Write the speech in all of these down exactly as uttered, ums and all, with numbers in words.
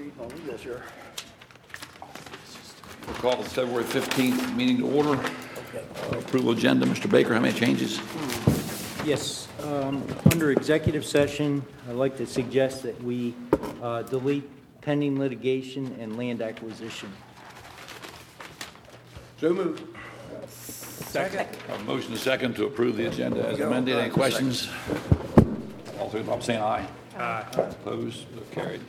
I'll leave this here. We'll call the February fifteenth meeting to order. Uh, Approval agenda, Mister Baker, how many changes? Yes, um, under executive session, I'd like to suggest that we uh, delete pending litigation and land acquisition. So moved. Second. A motion and second to approve the agenda as amended. Any questions? All those I'm saying aye. Aye. Opposed? So carried.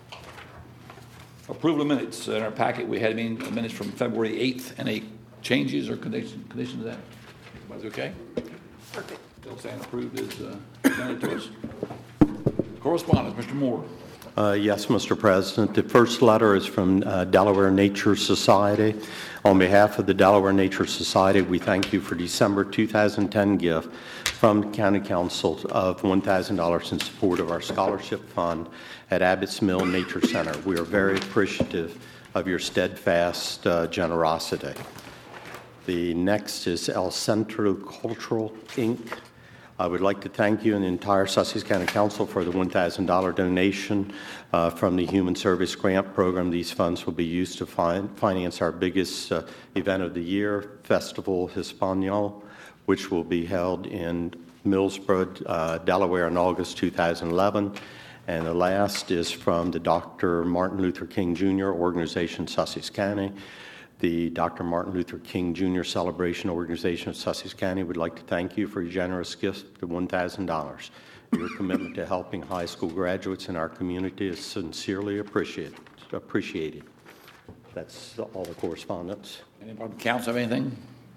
Approval of minutes. In our packet, we had meeting minutes from February eighth. Any changes or condition, conditions to that? Everybody's okay? Perfect. Still saying approved is uh, presented to us. Correspondence, Mister Moore. Uh, yes, Mister President. The first letter is from uh, Delaware Nature Society. On behalf of the Delaware Nature Society, we thank you for December two thousand ten gift from the County Council of one thousand dollars in support of our scholarship fund at Abbott's Mill Nature Center. We are very appreciative of your steadfast uh, generosity. The next is El Centro Cultural, Incorporated. I would like to thank you and the entire Sussex County Council for the one thousand dollars donation uh, from the Human Service Grant Program. These funds will be used to fin- finance our biggest uh, event of the year, Festival Hispaniola, which will be held in Millsboro, uh, Delaware in August two thousand eleven. And the last is from the Doctor Martin Luther King Junior Organization, Sussex County. The Doctor Martin Luther King Junior Celebration Organization of Sussex County would like to thank you for your generous gift of one thousand dollars. Your commitment to helping high school graduates in our community is sincerely appreciated. appreciated. That's all the correspondence. Anybody from the council have anything?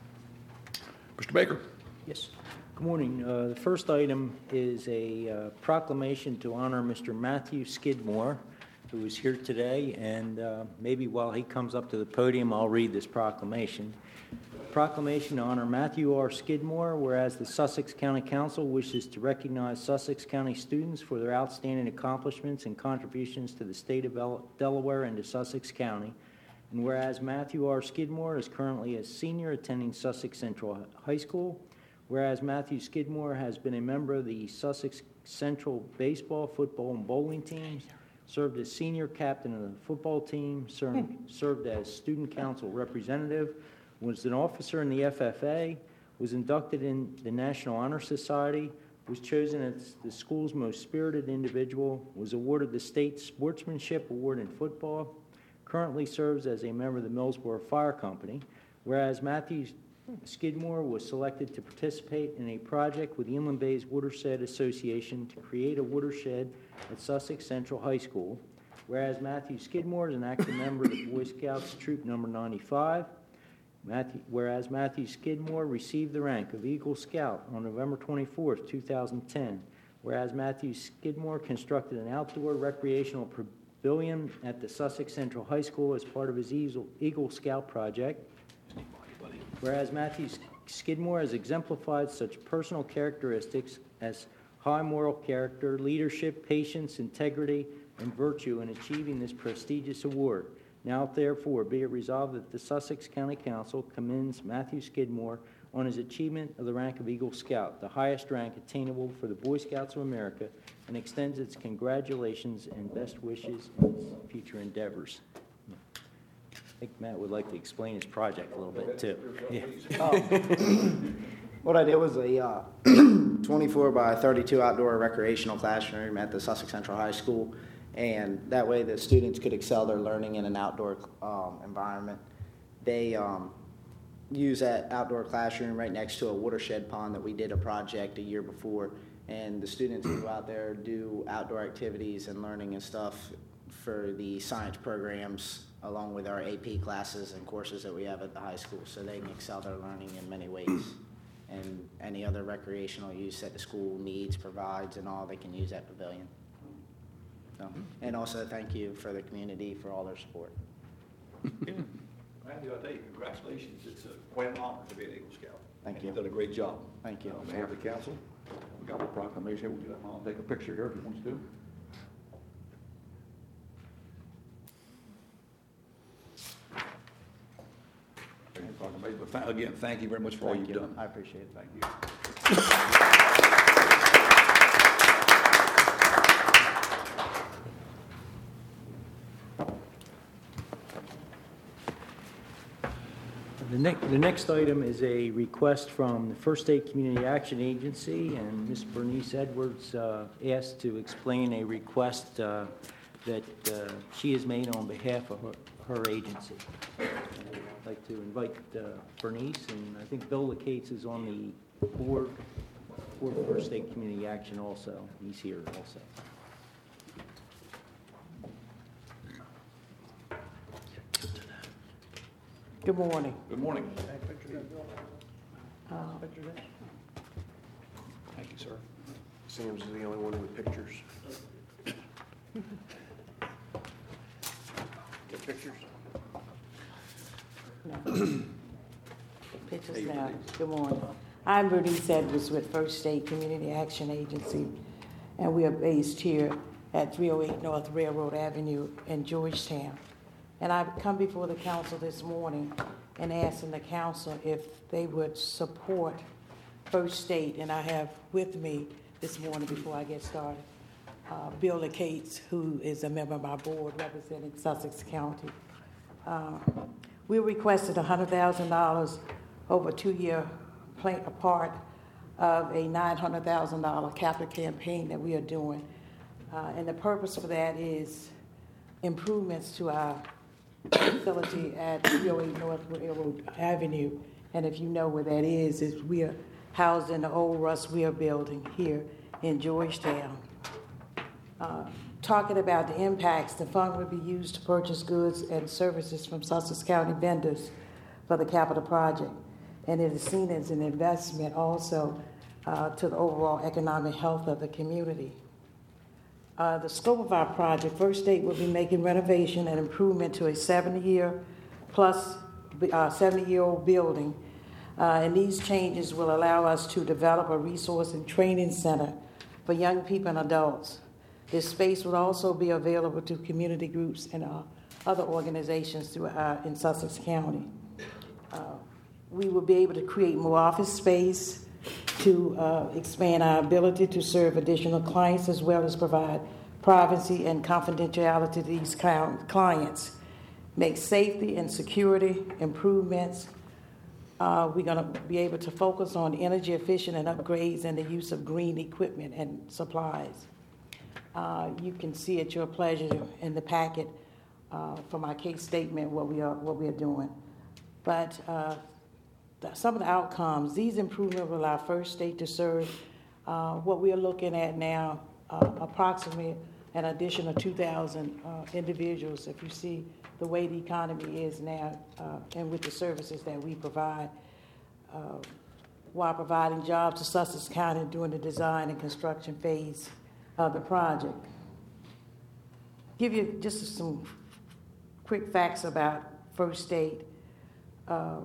Mister Baker. Yes. Good morning. Uh, the first item is a uh, proclamation to honor Mister Matthew Skidmore, who is here today, and uh, maybe while he comes up to the podium, I'll read this proclamation. Proclamation to honor Matthew R. Skidmore, whereas the Sussex County Council wishes to recognize Sussex County students for their outstanding accomplishments and contributions to the state of Delaware and to Sussex County, and whereas Matthew R. Skidmore is currently a senior attending Sussex Central High School, whereas Matthew Skidmore has been a member of the Sussex Central baseball, football, and bowling teams, served as senior captain of the football team, served, served as student council representative, was an officer in the F F A, was inducted in the National Honor Society, was chosen as the school's most spirited individual, was awarded the State Sportsmanship Award in football, currently serves as a member of the Millsboro Fire Company, whereas Matthew Skidmore was selected to participate in a project with the Inland Bays Watershed Association to create a watershed at Sussex Central High School, whereas Matthew Skidmore is an active member of the Boy Scouts Troop Number ninety-five, Matthew, whereas Matthew Skidmore received the rank of Eagle Scout on November twenty-fourth, two thousand ten, whereas Matthew Skidmore constructed an outdoor recreational pavilion at the Sussex Central High School as part of his Eagle Scout project, whereas Matthew Skidmore has exemplified such personal characteristics as high moral character, leadership, patience, integrity, and virtue in achieving this prestigious award. Now, therefore, be it resolved that the Sussex County Council commends Matthew Skidmore on his achievement of the rank of Eagle Scout, the highest rank attainable for the Boy Scouts of America, and extends its congratulations and best wishes in his future endeavors. I think Matt would like to explain his project a little bit, too. Yeah. Oh. What I did was a uh, twenty-four by thirty-two outdoor recreational classroom at the Sussex Central High School, and that way the students could excel their learning in an outdoor um, environment. They um, use that outdoor classroom right next to a watershed pond that we did a project a year before, and the students go out there, do outdoor activities and learning and stuff for the science programs, along with our A P classes and courses that we have at the high school, so they can excel their learning in many ways. And any other recreational use that the school needs, provides, and all, they can use that pavilion. So, and also thank you for the community for all their support. Matthew, I tell you, congratulations. It's a, quite an honor to be an Eagle Scout. Thank and you. You've done a great job. Thank you. Uh, on behalf of the council, we got the proclamation. We'll do that. I'll take a picture here if you want to. But th- again, thank you very much for all Thank you've you. done. I appreciate it. Thank you. The next, the next item is a request from the First State Community Action Agency, and Miz Bernice Edwards uh, asked to explain a request uh, that uh, she has made on behalf of her, her agency. I'd like to invite uh, Bernice, and I think Bill Lacates is on the board for First State Community Action also. He's here also. Good morning. Good morning. Uh, Thank you, sir. Sam's is the only one with pictures. Get pictures? no. Pictures Hey, now. Bernice. Good morning. I'm Bernice Edwards with First State Community Action Agency, and we are based here at three oh eight North Railroad Avenue in Georgetown. And I've come before the council this morning and asking the council if they would support First State. And I have with me this morning, before I get started, uh, Bill Lacates, who is a member of my board representing Sussex County. Uh, we requested one hundred thousand dollars over a two-year plan, a part of a nine hundred thousand dollars capital campaign that we are doing. Uh, and the purpose for that is improvements to our facility at three oh eight North Railroad Avenue. And if you know where that is, is we are housed in the old Russ Weir building here in Georgetown. Uh, talking about the impacts, the fund would be used to purchase goods and services from Sussex County vendors for the capital project. And it is seen as an investment also uh, to the overall economic health of the community. Uh, the scope of our project, First State will be making renovation and improvement to a seventy-year plus uh, seventy-year-old building. Uh, and these changes will allow us to develop a resource and training center for young people and adults. This space will also be available to community groups and uh, other organizations throughout in Sussex County. Uh, we will be able to create more office space to uh, expand our ability to serve additional clients, as well as provide privacy and confidentiality to these clients, make safety and security improvements. Uh, we're going to be able to focus on energy efficient and upgrades and the use of green equipment and supplies. Uh, you can see at your pleasure in the packet uh, for my case statement what we are what we are doing. But uh, some of the outcomes, these improvements will allow First State to serve uh, what we are looking at now, uh, approximately an additional two thousand uh, individuals, if you see the way the economy is now uh, and with the services that we provide, uh, while providing jobs to Sussex County during the design and construction phase of the project. Give you just some quick facts about First State. Uh,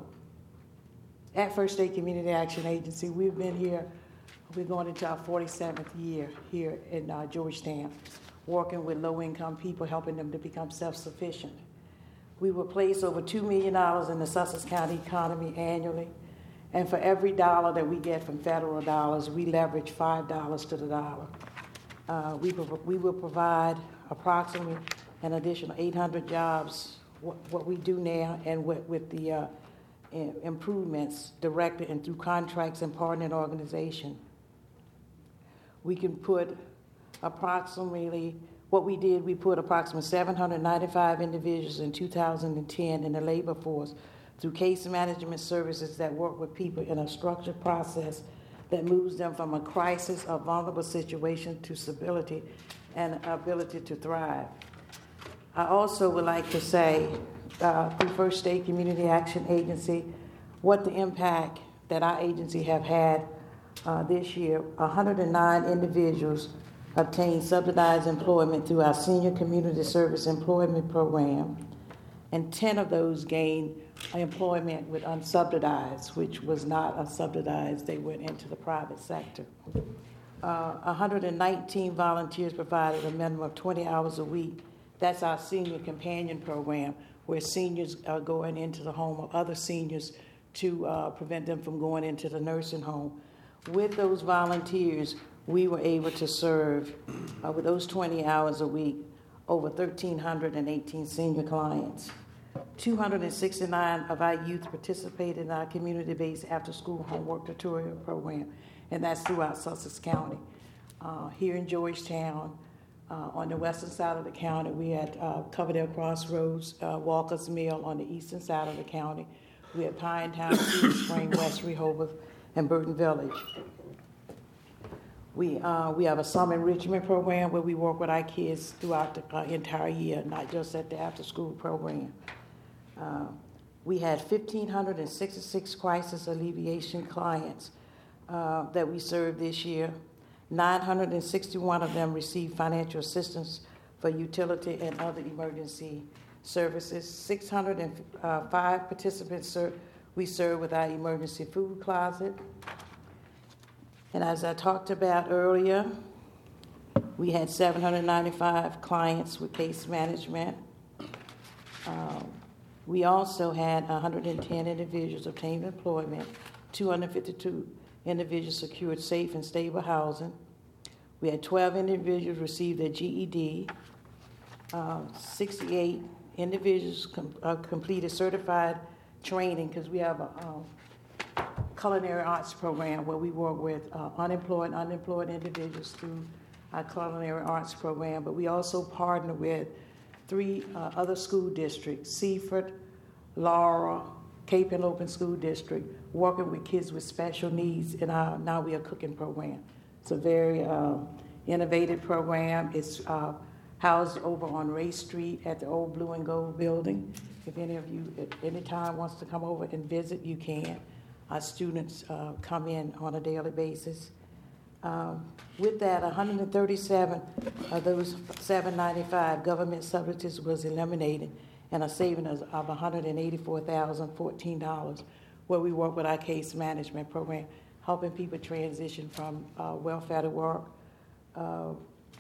At First State Community Action Agency, we've been here, we're going into our forty-seventh year here in uh, Georgetown, working with low-income people, helping them to become self-sufficient. We will place over two million dollars in the Sussex County economy annually, and for every dollar that we get from federal dollars, we leverage five dollars to the dollar. Uh, we, we will provide approximately an additional eight hundred jobs, what, what we do now, and with, with the uh, improvements directly and through contracts and partnering organization. We can put approximately, what we did, we put approximately seven hundred ninety-five individuals in two thousand ten in the labor force through case management services that work with people in a structured process that moves them from a crisis or vulnerable situation to stability and ability to thrive. I also would like to say, Uh, through First State Community Action Agency, what the impact that our agency have had uh, this year. one hundred nine individuals obtained subsidized employment through our Senior Community Service Employment Program, and ten of those gained employment with unsubsidized, which was not a subsidized, they went into the private sector. Uh, one hundred nineteen volunteers provided a minimum of twenty hours a week. That's our Senior Companion Program, where seniors are going into the home of other seniors to uh, prevent them from going into the nursing home. With those volunteers, we were able to serve, uh, with those twenty hours a week, over one thousand three hundred eighteen senior clients. two hundred sixty-nine of our youth participated in our community-based after-school homework tutorial program, and that's throughout Sussex County. Uh, here in Georgetown, uh, on the western side of the county, we had uh, Coverdale Crossroads, uh, Walker's Mill on the eastern side of the county. We had Pine Town, Cedar Spring, West Rehoboth, and Burton Village. We, uh, we have a summer enrichment program where we work with our kids throughout the uh, entire year, not just at the after-school program. Uh, we had one thousand five hundred sixty-six crisis alleviation clients uh, that we served this year. nine hundred sixty-one of them received financial assistance for utility and other emergency services. six hundred five participants ser- we served with our emergency food closet. And as I talked about earlier, we had seven hundred ninety-five clients with case management. Um, we also had one hundred ten individuals obtain employment, two hundred fifty-two individuals secured safe and stable housing. We had twelve individuals receive their G E D. Uh, sixty-eight individuals com- uh, completed certified training, because we have a um, culinary arts program where we work with uh, unemployed, unemployed individuals through our culinary arts program. But we also partner with three uh, other school districts, Seaford, Laura, Cape and Open School District, working with kids with special needs in our Now We Are Cooking program. It's a very uh, innovative program. It's uh, housed over on Ray Street at the old Blue and Gold building. If any of you at any time wants to come over and visit, you can. Our students uh, come in on a daily basis. Um, with that, one hundred thirty-seven of those seven ninety-five government subsidies was eliminated, and a saving of one hundred eighty-four thousand fourteen dollars, where we work with our case management program, helping people transition from uh, welfare to work. Uh,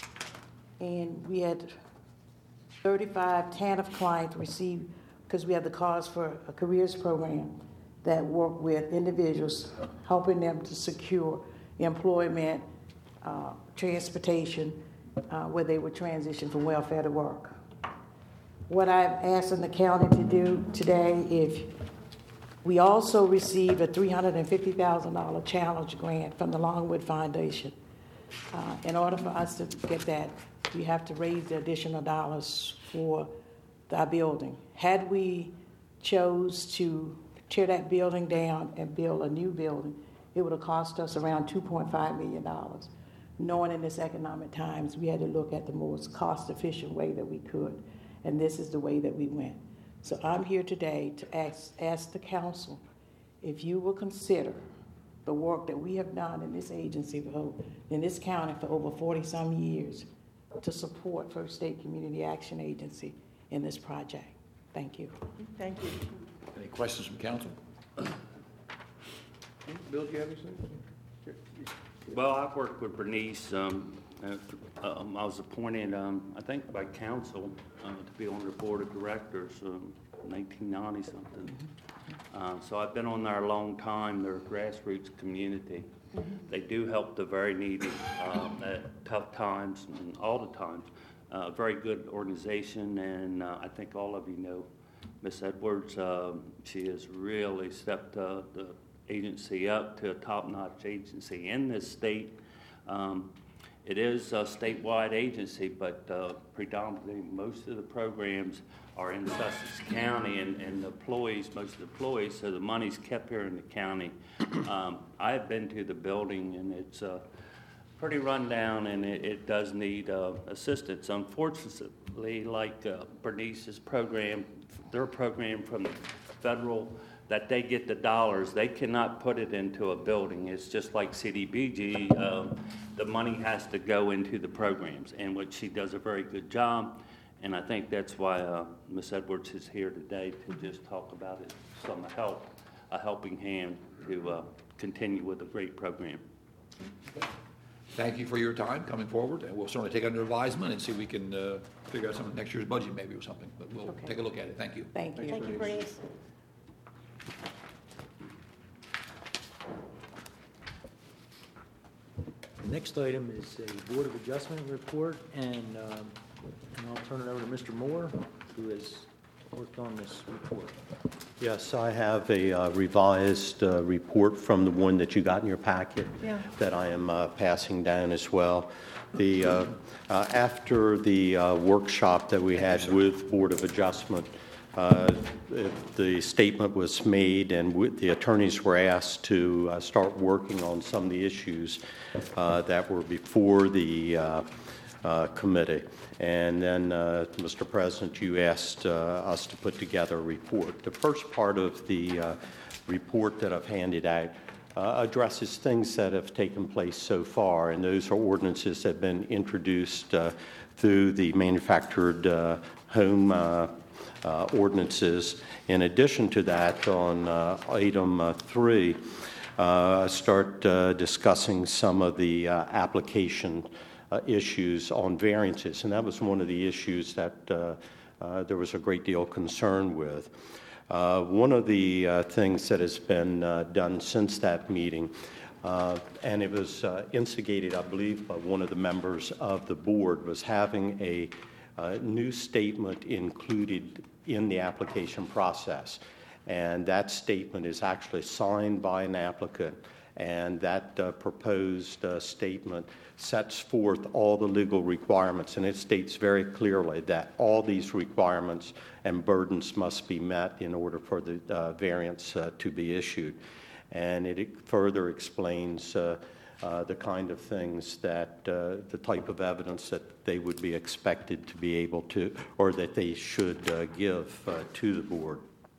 and we had thirty-five T A N F clients receive, because we have the Cause for a Careers program that work with individuals, helping them to secure employment, uh, transportation, uh, where they would transition from welfare to work. What I'm asking the county to do today is, we also received a three hundred fifty thousand dollars challenge grant from the Longwood Foundation. Uh, in order for us to get that, we have to raise the additional dollars for our building. Had we chose to tear that building down and build a new building, it would have cost us around two point five million dollars. Knowing in this economic times, we had to look at the most cost-efficient way that we could, and this is the way that we went. So I'm here today to ask, ask the council if you will consider the work that we have done in this agency, for, in this county for over forty-some years, to support First State Community Action Agency in this project. Thank you. Thank you. Any questions from council? Bill, do you have anything? Well, I've worked with Bernice. Um, uh, um, I was appointed, um, I think, by council uh, to be on the board of directors um, nineteen ninety something. Uh, so I've been on there a long time. They're a grassroots community. Mm-hmm. They do help the very needy um, at tough times and all the times. Uh, very good organization, and uh, I think all of you know Miss Edwards. Uh, she has really stepped uh, the agency up to a top-notch agency in this state. Um, it is a statewide agency, but uh, predominantly most of the programs are in Sussex County, and, and the employees, most of the employees, so the money's kept here in the county. Um, I've been to the building, and it's uh, pretty run down, and it, it does need uh, assistance. Unfortunately, like uh, Bernice's program, their program from the federal, that they get the dollars, they cannot put it into a building. It's just like C D B G. Um, the money has to go into the programs, and which she does a very good job. And I think that's why uh, Miss Edwards is here today to just talk about it, some help, a helping hand to uh, continue with a great program. Thank you for your time coming forward, and we'll certainly take it under advisement and see if we can uh, figure out some of next year's budget maybe or something, but we'll Okay. take a look at it. Thank you. Thank you. Thank you, Bernice. The next item is a Board of Adjustment report, and, um, and I'll turn it over to Mister Moore, who has worked on this report. Yes, I have a uh, revised uh, report from the one that you got in your packet Yeah. that I am uh, passing down as well. The, uh, uh, after the uh, workshop that we had with Board of Adjustment, uh, the statement was made and w- the attorneys were asked to uh, start working on some of the issues uh, that were before the uh, uh, committee. And then, uh, Mister President, you asked uh, us to put together a report. The first part of the uh, report that I've handed out uh, addresses things that have taken place so far, and those are ordinances that have been introduced uh, through the manufactured uh, home uh, uh, ordinances. In addition to that, on uh, item uh, three, uh, start uh, discussing some of the uh, application Uh, issues on variances, and that was one of the issues that uh, uh, there was a great deal of concern with. Uh, one of the uh, things that has been uh, done since that meeting, uh, and it was uh, instigated, I believe, by one of the members of the board, was having a uh, new statement included in the application process. And that statement is actually signed by an applicant, and that uh, proposed uh, statement sets forth all the legal requirements, and it states very clearly that all these requirements and burdens must be met in order for the uh, variance uh, to be issued. And it further explains uh, uh, the kind of things that, uh, the type of evidence that they would be expected to be able to, or that they should uh, give uh, to the board.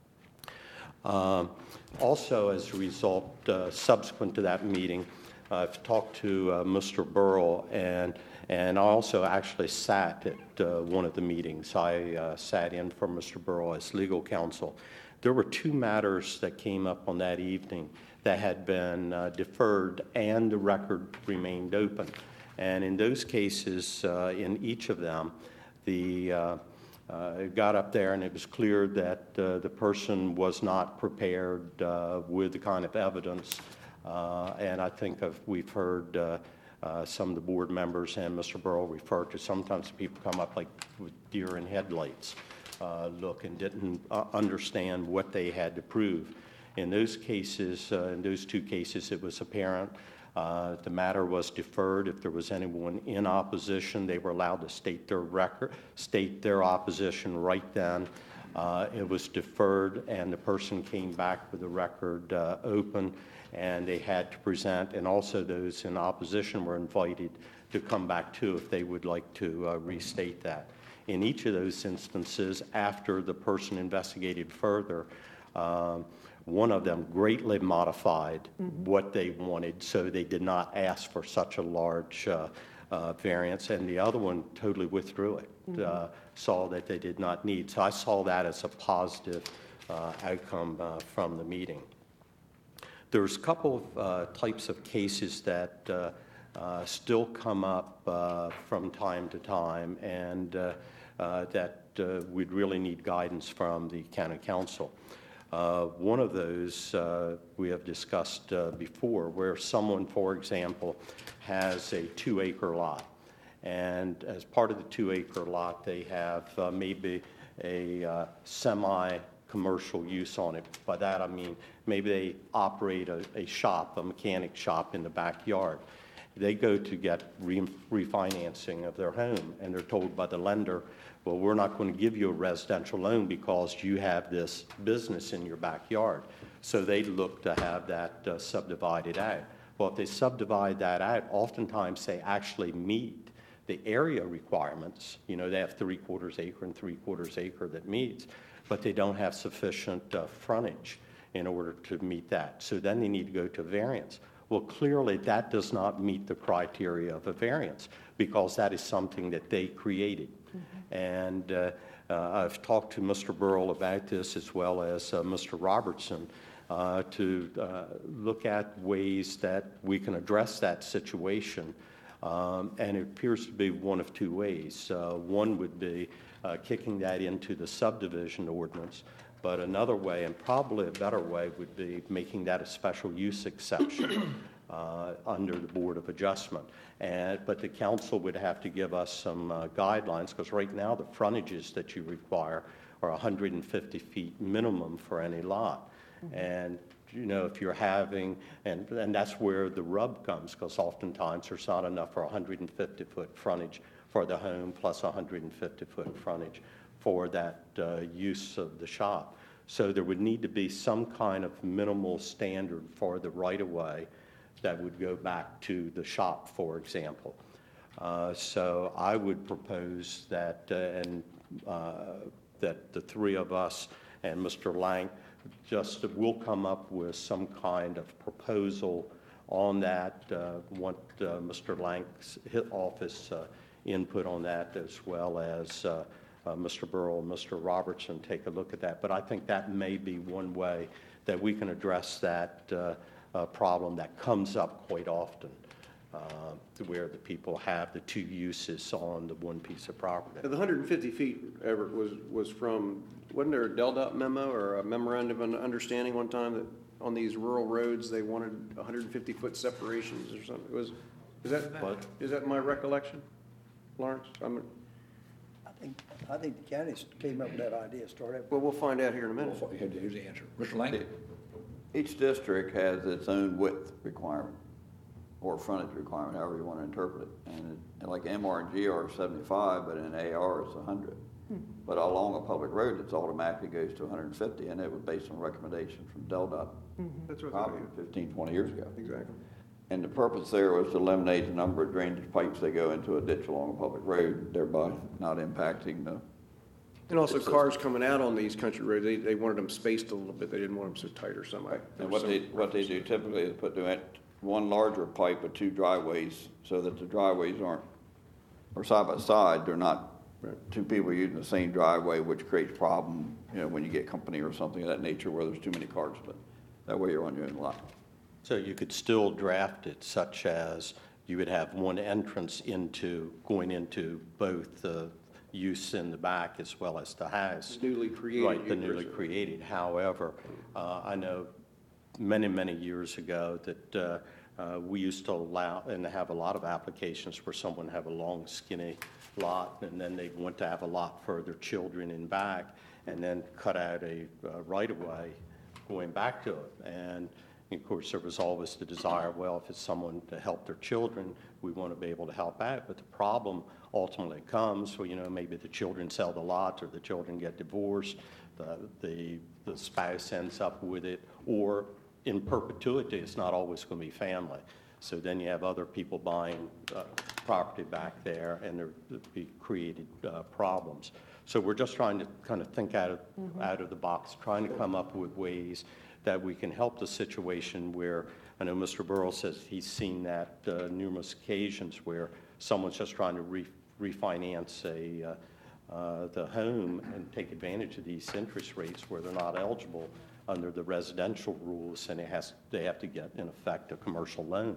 Um, also, as a result, uh, subsequent to that meeting, I've talked to uh, Mister Burrell, and and I also actually sat at uh, one of the meetings. I uh, sat in for Mister Burrell as legal counsel. There were two matters that came up on that evening that had been uh, deferred, and the record remained open. And in those cases, uh, in each of them, the uh, Uh, it got up there, and it was clear that uh, the person was not prepared uh, with the kind of evidence. Uh, and I think of, we've heard uh, uh, some of the board members and Mister Burrell refer to sometimes people come up like with deer in headlights, uh, look, and didn't uh, understand what they had to prove. In those cases, uh, in those two cases, it was apparent. Uh, the matter was deferred. If there was anyone in opposition, they were allowed to state their record, state their opposition right then. Uh, it was deferred, and the person came back with the record uh, open, and they had to present. And also, those in opposition were invited to come back too if they would like to uh, restate that. In each of those instances, after the person investigated further, um, one of them greatly modified mm-hmm. what they wanted, so they did not ask for such a large uh, uh, variance, and the other one totally withdrew it, mm-hmm. uh, saw that they did not need. So I saw that as a positive uh, outcome uh, from the meeting. There's a couple of uh, types of cases that uh, uh, still come up uh, from time to time, and uh, uh, that uh, we'd really need guidance from the county council. Uh, one of those uh, we have discussed uh, before, where someone, for example, has a two-acre lot, and as part of the two-acre lot, they have uh, maybe a uh, semi-commercial use on it. By that I mean maybe they operate a, a shop, a mechanic shop in the backyard. They go to get re- refinancing of their home, and they're told by the lender, well, we're not going to give you a residential loan because you have this business in your backyard. So they look to have that uh, subdivided out. Well, if they subdivide that out, oftentimes they actually meet the area requirements. You know, they have three-quarters acre and three-quarters acre that meets, but they don't have sufficient uh, frontage in order to meet that. So then they need to go to variance. Well, clearly that does not meet the criteria of a variance because that is something that they created. Mm-hmm. And uh, uh, I've talked to Mister Burrell about this as well as uh, Mister Robertson uh, to uh, look at ways that we can address that situation. Um, and it appears to be one of two ways. Uh, one would be uh, kicking that into the subdivision ordinance. But another way, and probably a better way, would be making that a special use exception. uh, under the Board of Adjustment. And, but the council would have to give us some uh, guidelines, because right now the frontages that you require are one hundred fifty feet minimum for any lot. Mm-hmm. And you know, if you're having, and, and that's where the rub comes, because oftentimes there's not enough for one hundred fifty foot frontage for the home plus one hundred fifty foot frontage for that uh, use of the shop. So there would need to be some kind of minimal standard for the right-of-way that would go back to the shop, for example. Uh, so I would propose that, uh, and uh, that the three of us and Mister Lang just will come up with some kind of proposal on that. Uh, want uh, Mister Lang's office uh, input on that, as well as uh, uh, Mister Burrell and Mister Robertson take a look at that. But I think that may be one way that we can address that uh, uh, problem that comes up quite often, uh, where the people have the two uses on the one piece of property. The one hundred fifty feet, Everett, was, was from, wasn't there a Del Dot memo or a memorandum of understanding one time that on these rural roads, they wanted one hundred fifty foot separations or something? It was, is that, What? is that my recollection, Lawrence? I'm, I think, I think the county came up with that idea, started. well, we'll find out here in a minute. Here's the answer. Mister Lang? Each district has its own width requirement, or frontage requirement, however you want to interpret it. And, it, and like M R and G R is seventy-five, but in A R it's one hundred. Hmm. But along a public road, it's automatically goes to one hundred fifty, and it was based on recommendation from Del Dot, That's what I thought. probably fifteen, twenty years ago. Exactly. And the purpose there was to eliminate the number of drainage pipes that go into a ditch along a public road, thereby not impacting the. And also It's a- cars coming out on these country roads, they, they wanted them spaced a little bit. They didn't want them so tight or something. Right. There And was what they, some what they purpose. do typically is put the, one larger pipe with two driveways, so that the driveways aren't, or side by side, they're not Right. two people using the same driveway, which creates problem, you know, when you get company or something of that nature where there's too many cars, but that way you're on your own lot. So you could still draft it such as you would have one entrance into, going into both the use in the back as well as the house. Newly created. Right, the use. newly created. However, uh, I know many, many years ago that uh, uh, we used to allow and have a lot of applications where someone have a long, skinny lot, and then they want to have a lot for their children in back, and then cut out a uh, right-of-way going back to it. And of course, there was always the desire, well, if it's someone to help their children, we want to be able to help out. But the problem ultimately comes, well, you know, maybe the children sell the lot, or the children get divorced, the, the, the spouse ends up with it, or in perpetuity, it's not always going to be family. So then you have other people buying uh, property back there, and there be created uh, problems. So we're just trying to kind of think out of, mm-hmm. out of the box, trying to come up with ways that we can help the situation where, I know Mister Burrell says he's seen that uh, numerous occasions where someone's just trying to re- refinance a, uh, uh, the home and take advantage of these interest rates where they're not eligible under the residential rules, and it has, they have to get, in effect, a commercial loan.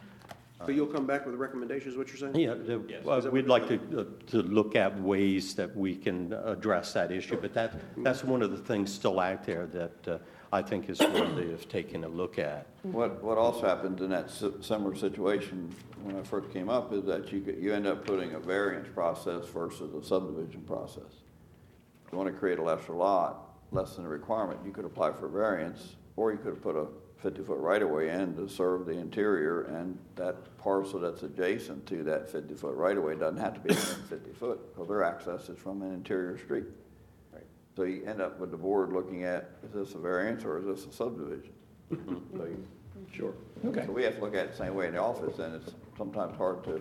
So you'll come back with recommendations, what you're saying? Yeah, the- Yes. uh, Is that we'd what like to, uh, to look at ways that we can address that issue, but that, that's one of the things still out there that uh, I think is worthy of taking a look at. What, what also happens in that si- similar situation when I first came up is that you, could- you end up putting a variance process versus a subdivision process. If you want to create a lesser lot, less than the requirement, you could apply for variance, or you could have put a fifty-foot right-of-way in to serve the interior, and that parcel that's adjacent to that fifty-foot right-of-way doesn't have to be one hundred fifty foot, because their access is from an interior street. Right. So you end up with the board looking at, is this a variance or is this a subdivision? So you- Sure. Okay. So we have to look at it the same way in the office, and it's sometimes hard to,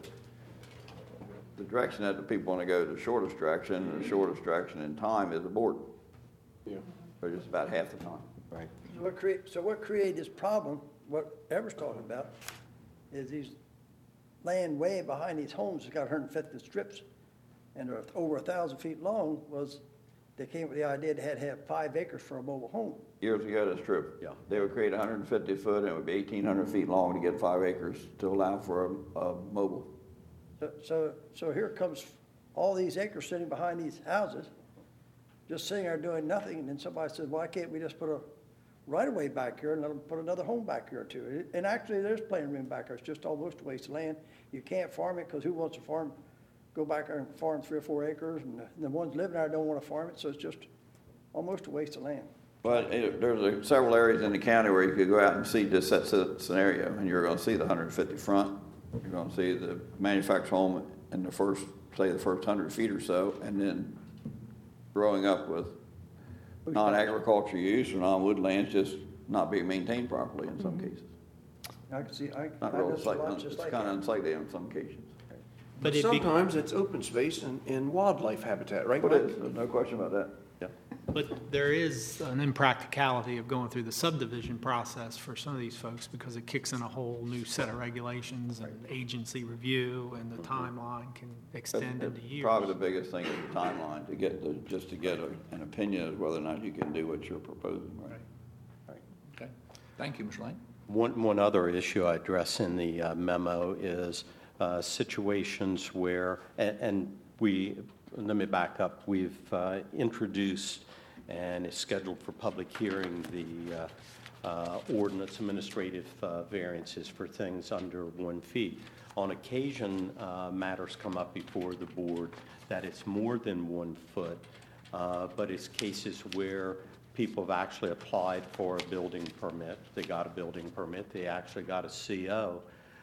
the direction that the people want to go, the shortest direction, and the shortest direction in time is the board, Yeah. or just about half the time. Right. So what create, so what created this problem, what Everett's talking about, is these land way behind these homes has got one hundred fifty strips, and they're over a thousand feet long, was, they came up with the idea they had to have five acres for a mobile home. Years ago, that's true. Yeah. They would create one hundred fifty foot, and it would be eighteen hundred feet long to get five acres to allow for a, a mobile. So, so, so here comes all these acres sitting behind these houses, just sitting there doing nothing, and then somebody says, why can't we just put a right-of-way back here and let them put another home back here too. And actually, there's plenty of room back there. It's just almost a waste of land. You can't farm it because who wants to farm, go back there and farm three or four acres? And the- the ones living there don't want to farm it, so it's just almost a waste of land. But it- there's uh, several areas in the county where you could go out and see just that sce- scenario, and you're gonna see the one hundred fifty front, you're gonna see the manufactured home in the first, say, the first one hundred feet or so, and then growing up with non-agriculture use or non-woodlands just not being maintained properly in some cases. I can see, I, Not I real know some lots unsightly, just it's like kind of that. unsightly in some occasions. But But it'd be, sometimes it's open space and, and wildlife habitat, right? But Mike? it is, there's no question about that. Yeah. but there is an impracticality of going through the subdivision process for some of these folks because it kicks in a whole new set of regulations and agency review, and the timeline can extend into years. Probably the biggest thing is the timeline, to get the, just to get a- an opinion of whether or not you can do what you're proposing, right? Right. Okay. Thank you, Mister Lane. One, one other issue I address in the uh, memo is uh, situations where, and, and we, let me back up, we've uh, introduced and is scheduled for public hearing the uh, uh, ordinance administrative uh, variances for things under one feet. On occasion, uh, matters come up before the board that it's more than one foot, uh, but it's cases where people have actually applied for a building permit. They got a building permit. They actually got a C O.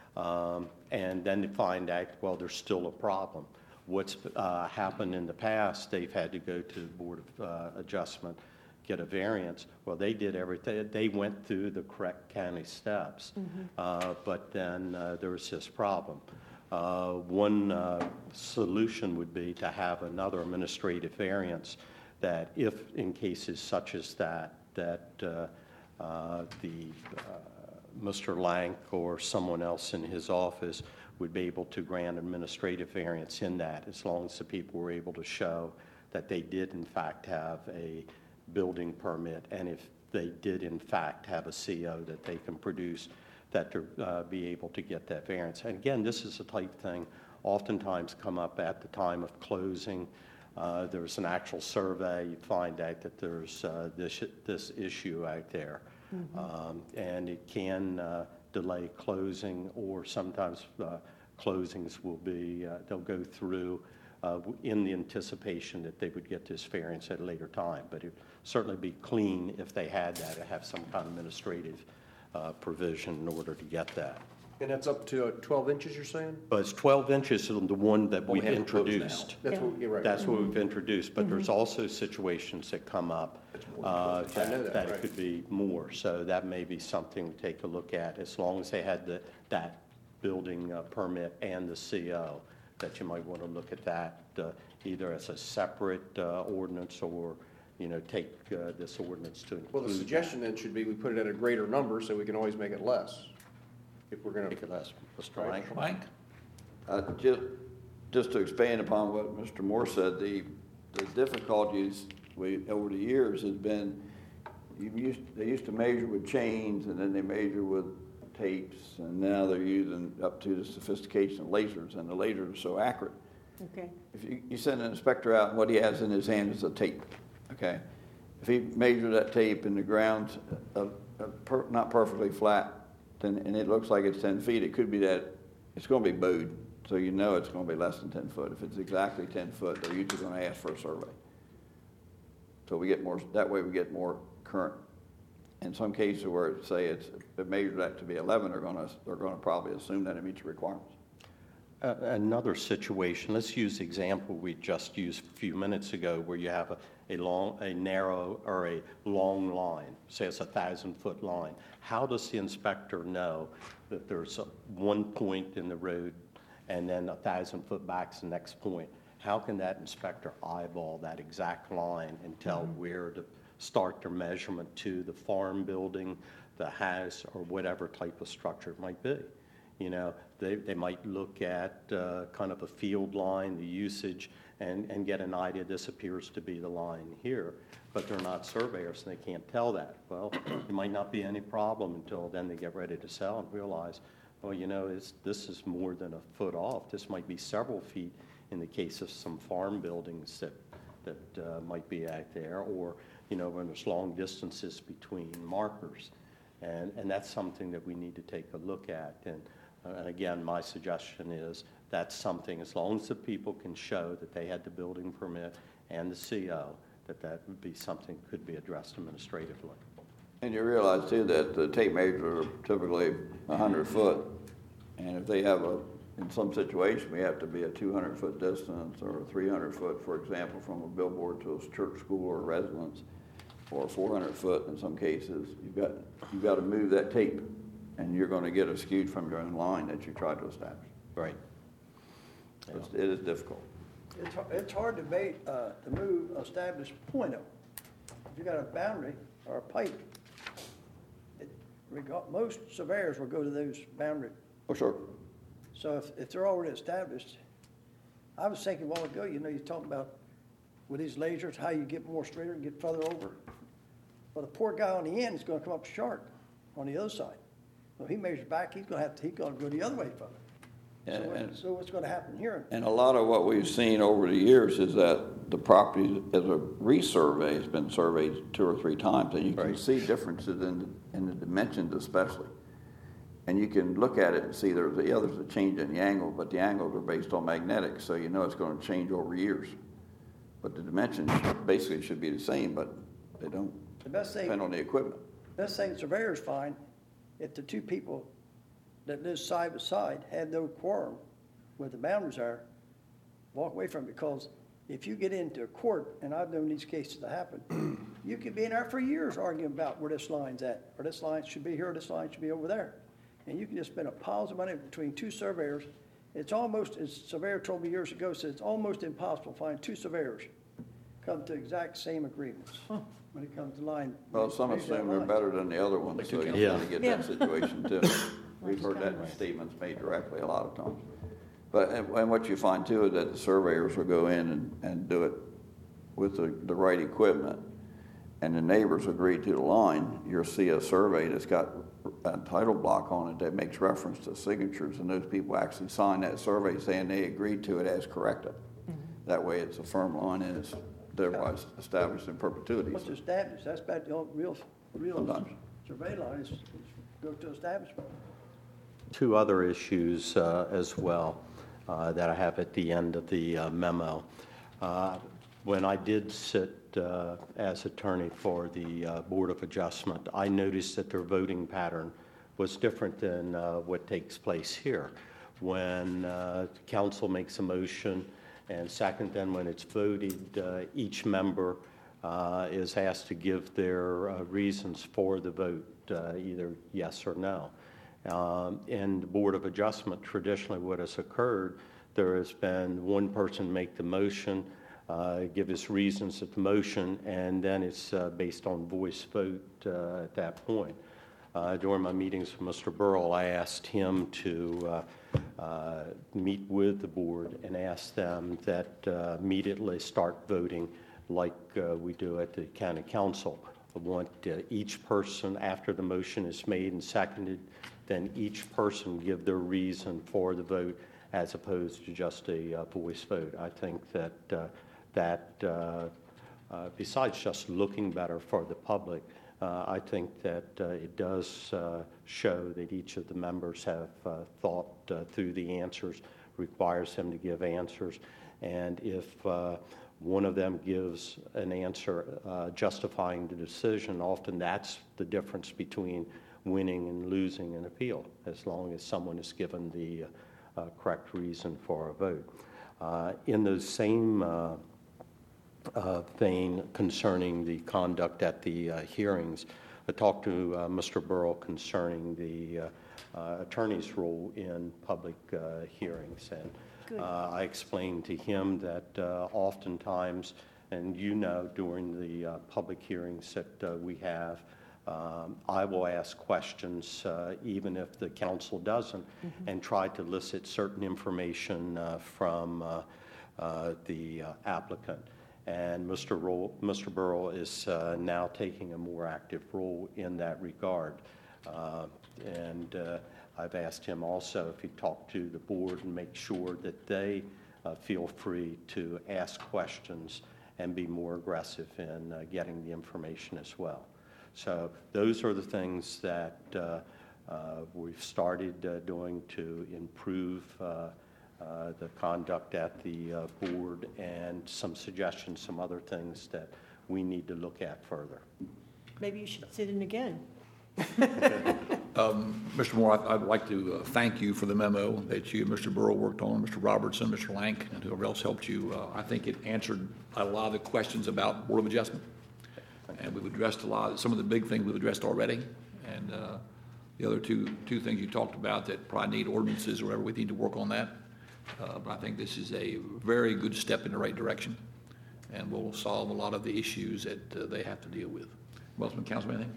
Um, and then they find out, well, there's still a problem. What's uh, happened in the past, they've had to go to the Board of uh, Adjustment, get a variance. Well, they did everything. They went through the correct county steps. Uh, but then uh, there was this problem. Uh, one uh, solution would be to have another administrative variance that if in cases such as that, that uh, uh, the uh, Mister Lank or someone else in his office would be able to grant administrative variance in that, as long as the people were able to show that they did in fact have a building permit, and if they did in fact have a C O that they can produce, that to uh, be able to get that variance. And again, this is the type thing oftentimes come up at the time of closing. Uh, there's an actual survey, you find out that there's uh, this, this issue out there. Um, and it can uh, delay closing, or sometimes uh, closings will be, uh, they'll go through uh, in the anticipation that they would get this variance at a later time. But it would certainly be clean if they had that, to have some kind of administrative uh, provision in order to get that. And that's up to uh, twelve inches, you're saying? But it's twelve inches on the one that we we've have proposed now. introduced. That's what, you're right. That's what we've introduced, but there's also situations that come up uh, I know that that, that it right. could be more. So that may be something to take a look at, as long as they had the, that building uh, permit and the C O, that you might want to look at that uh, either as a separate uh, ordinance, or, you know, take uh, this ordinance to include. Well, the suggestion then should be we put it at a greater number so we can always make it less. If we're gonna, Take it less, Mister Right. Lang. Mister Lank? Uh, Just, just to expand upon what Mister Moore said, the, the difficulties we, over the years has been, you used, they used to measure with chains, and then they measure with tapes, and now they're using up to the sophistication of lasers, and the lasers are so accurate. Okay. If you, you send an inspector out, and what he has in his hand is a tape, okay? If he measures that tape and the ground's uh, uh, per, not perfectly flat, then, and it looks like it's ten feet, it could be that it's going to be bowed, so you know it's going to be less than ten foot. If it's exactly ten foot, they're usually going to ask for a survey. So we get more, that way we get more current. In some cases where, it, say, it's it measured that to be eleven, they're going to they're going to probably assume that it meets the requirements. Uh, Another situation, let's use the example we just used a few minutes ago, where you have a, a long, a narrow or a long line, say it's a thousand foot line. How does the inspector know that there's a, one point in the road and then a thousand foot back's the next point? How can that inspector eyeball that exact line and tell mm-hmm. where to start their measurement to the farm building, the house, or whatever type of structure it might be? You know, they, they might look at uh, kind of a field line, the usage, and, and get an idea this appears to be the line here, but they're not surveyors and they can't tell that. Well, it might not be any problem until then they get ready to sell and realize, well, you know, it's, this is more than a foot off. This might be several feet in the case of some farm buildings that that uh, might be out there, or, you know, when there's long distances between markers. And, and that's something that we need to take a look at. And, uh, and again, my suggestion is that's something, as long as the people can show that they had the building permit and the C O, that that would be something that could be addressed administratively. And you realize too that the tape measures are typically a hundred foot, and if they have a, in some situation, we have to be a two hundred foot distance or a three hundred foot, for example, from a billboard to a church, school, or residence, or four hundred foot in some cases. You've got you've got to move that tape, and you're going to get skewed from your own line that you tried to establish. Right. It's, it is difficult. It's, har- it's hard to make, uh, to move established point of. If you got a boundary or a pipe, it, rega- most surveyors will go to those boundary. Oh, sure. So if, if they're already established, I was thinking a while ago, you know, you're talking about with these lasers, how you get more straighter and get further over. Well, the poor guy on the end is gonna come up short on the other side. So he measures back, he's gonna have to, he's gonna go the other way from it. So, And- what- and- so what's gonna happen here? And a lot of what we've seen over the years is that the property, as a resurvey, has been surveyed two or three times, and you can Right. see differences in, in the dimensions especially. And you can look at it and see there's, yeah, there's a change in the angle, but the angles are based on magnetics, so you know it's gonna change over years. But the dimensions basically should be the same, but they don't, The best thing, depend on the equipment. best thing surveyors find, if the two people that live side by side have no quorum where the boundaries are, walk away from it, because if you get into a court, and I've known these cases to happen, you could be in there for years arguing about where this line's at, or this line should be here, or this line should be over there. And you can just spend a piles of money between two surveyors. It's almost, as a surveyor told me years ago, said it's almost impossible to find two surveyors come to exact same agreements when it comes to line. Well, some measure that assume they're line. better than the other ones, so you Yeah. kind of get that situation too. We've heard that in statements made directly a lot of times. But, and, and what you find too is that the surveyors will go in and, and do it with the, the right equipment, and the neighbors agree to the line. You'll see a survey that's got a title block on it that makes reference to signatures, and those people actually sign that survey saying they agreed to it as corrected. That way it's a firm line and it's thereby established in perpetuity. What's established, that's about the only real, real Sometimes. survey line is, is go to establishment. Two other issues uh, as well uh, that I have at the end of the uh, memo. Uh, When I did sit uh, as attorney for the uh, Board of Adjustment, I noticed that their voting pattern was different than uh, what takes place here. When uh, council makes a motion, and second, then when it's voted, uh, each member uh, is asked to give their uh, reasons for the vote, uh, either yes or no. Um, In the Board of Adjustment, traditionally what has occurred, there has been one person make the motion, uh, give his reasons at the motion, and then it's uh, based on voice vote uh, at that point. Uh, During my meetings with Mister Burrell, I asked him to uh, uh, meet with the board and ask them that uh, immediately start voting like uh, we do at the county council. I want uh, each person, after the motion is made and seconded, then each person give their reason for the vote as opposed to just a uh, voice vote. I think that uh, that uh, uh, besides just looking better for the public, uh, I think that uh, it does uh, show that each of the members have uh, thought uh, through the answers, requires them to give answers, and if uh, one of them gives an answer uh, justifying the decision, often that's the difference between winning and losing an appeal, as long as someone is given the uh, uh, correct reason for a vote. Uh, in the same uh, uh, vein concerning the conduct at the uh, hearings, I talked to uh, Mister Burrell concerning the uh, uh, attorney's role in public uh, hearings, and uh, I explained to him that uh, oftentimes, and you know, during the uh, public hearings that uh, we have, Um, I will ask questions, uh, even if the council doesn't, mm-hmm. and try to elicit certain information uh, from uh, uh, the uh, applicant. And Mister Ro- Mister Burrell is uh, now taking a more active role in that regard. Uh, and uh, I've asked him also if he'd talk to the board and make sure that they uh, feel free to ask questions and be more aggressive in uh, getting the information as well. So those are the things that uh, uh, we've started uh, doing to improve uh, uh, the conduct at the uh, board, and some suggestions, some other things that we need to look at further. Maybe you should sit in again. Um, Mister Moore, I'd, I'd like to uh, thank you for the memo that you and Mister Burrow worked on, Mister Robertson, Mister Lank, and whoever else helped you. Uh, I think it answered a lot of the questions about Board of Adjustment. And we've addressed a lot, some of the big things we've addressed already. And uh, the other two, two things you talked about that probably need ordinances or whatever, we need to work on that. Uh, but I think this is a very good step in the right direction, and will solve a lot of the issues that uh, they have to deal with. Welcome, Councilman, anything?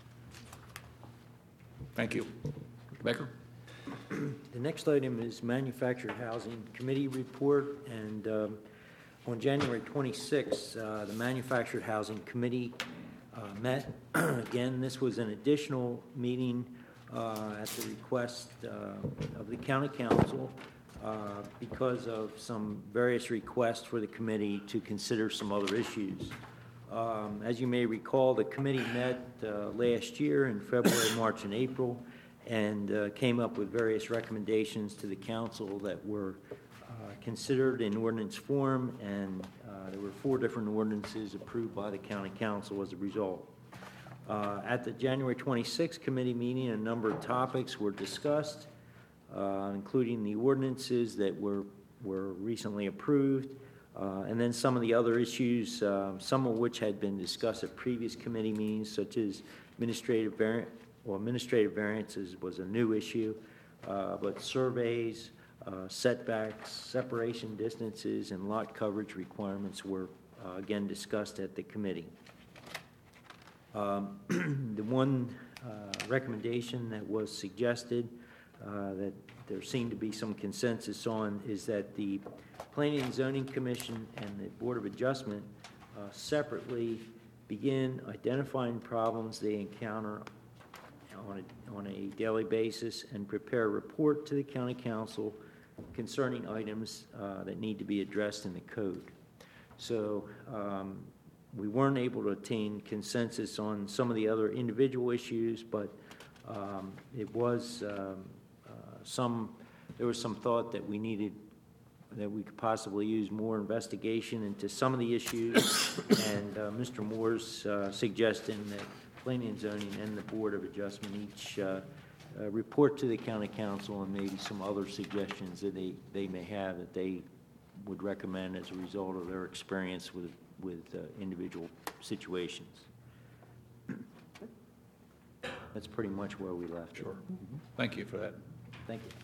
Thank you. Mister Becker? The next item is Manufactured Housing Committee report, and um, on January twenty-sixth, uh, the Manufactured Housing Committee uh, met. Again, this was an additional meeting uh, at the request uh, of the County Council uh, because of some various requests for the committee to consider some other issues. Um, as you may recall, the committee met uh, last year in February, March, and April, and uh, came up with various recommendations to the council that were uh, considered in ordinance form, and uh, there were four different ordinances approved by the county council as a result. Uh, at the January twenty-sixth committee meeting, a number of topics were discussed, uh, including the ordinances that were, were recently approved, Uh, and then some of the other issues, uh, some of which had been discussed at previous committee meetings, such as administrative variant, or administrative variances was a new issue, uh, but surveys, uh, setbacks, separation distances, and lot coverage requirements were uh, again discussed at the committee. Um, the one uh, recommendation that was suggested uh, that there seemed to be some consensus on is that the Planning and Zoning Commission and the Board of Adjustment uh, separately begin identifying problems they encounter on a, on a daily basis and prepare a report to the County Council concerning items uh, that need to be addressed in the code. So um, we weren't able to attain consensus on some of the other individual issues, but um, it was um, uh, some, there was some thought that we needed that we could possibly use more investigation into some of the issues, and uh, Mister Moore's uh, suggesting that Planning and Zoning and the Board of Adjustment each uh, uh, report to the County Council, and maybe some other suggestions that they, they may have that they would recommend as a result of their experience with, with uh, individual situations. That's pretty much where we left. Sure. Mm-hmm. Thank you for that. Thank you.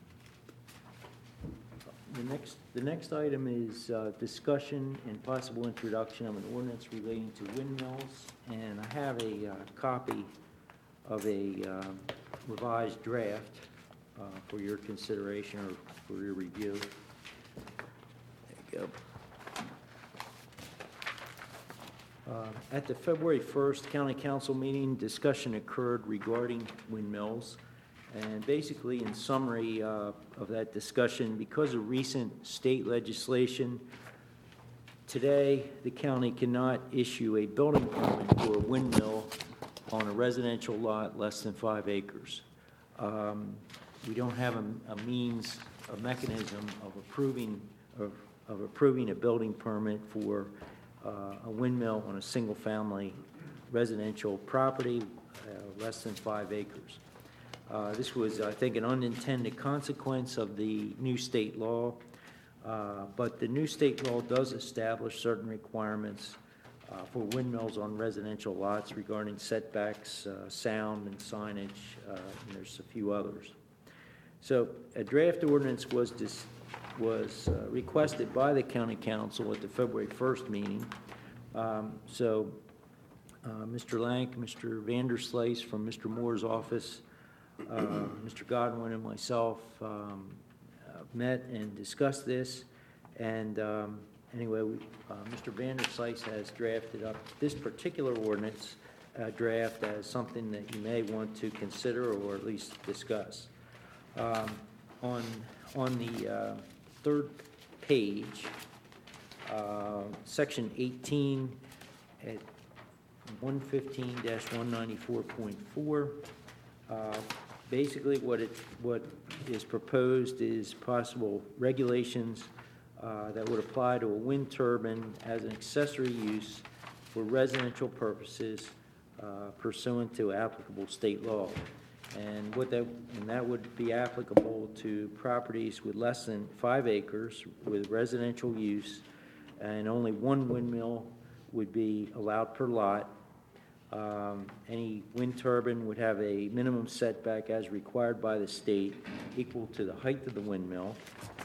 The next, the next item is uh, discussion and possible introduction of an ordinance relating to windmills, and I have a uh, copy of a uh, revised draft uh, for your consideration or for your review. There you go. Uh, At the February first County Council meeting, discussion occurred regarding windmills. And basically, in summary uh, of that discussion, because of recent state legislation, today the county cannot issue a building permit for a windmill on a residential lot less than five acres. Um, we don't have a, a means, a mechanism of approving of, of approving a building permit for uh, a windmill on a single-family residential property uh, less than five acres. Uh, this was, I think, an unintended consequence of the new state law, uh, but the new state law does establish certain requirements uh, for windmills on residential lots regarding setbacks, uh, sound, and signage, uh, and there's a few others. So a draft ordinance was dis was uh, requested by the County Council at the February first meeting. Um, so uh, Mister Lank, Mister Vanderslice from Mister Moore's office, Uh, Mister Godwin and myself um, uh, met and discussed this, and um, anyway, we, uh, Mister Vanderslice has drafted up this particular ordinance uh, draft as something that you may want to consider or at least discuss. Um, on on the uh, third page, Uh, Section eighteen at one fifteen one ninety-four point four. Uh, Basically, what it, what is proposed is possible regulations uh, that would apply to a wind turbine as an accessory use for residential purposes uh, pursuant to applicable state law. And what that, and that would be applicable to properties with less than five acres with residential use, and only one windmill would be allowed per lot. Um, Any wind turbine would have a minimum setback as required by the state equal to the height of the windmill.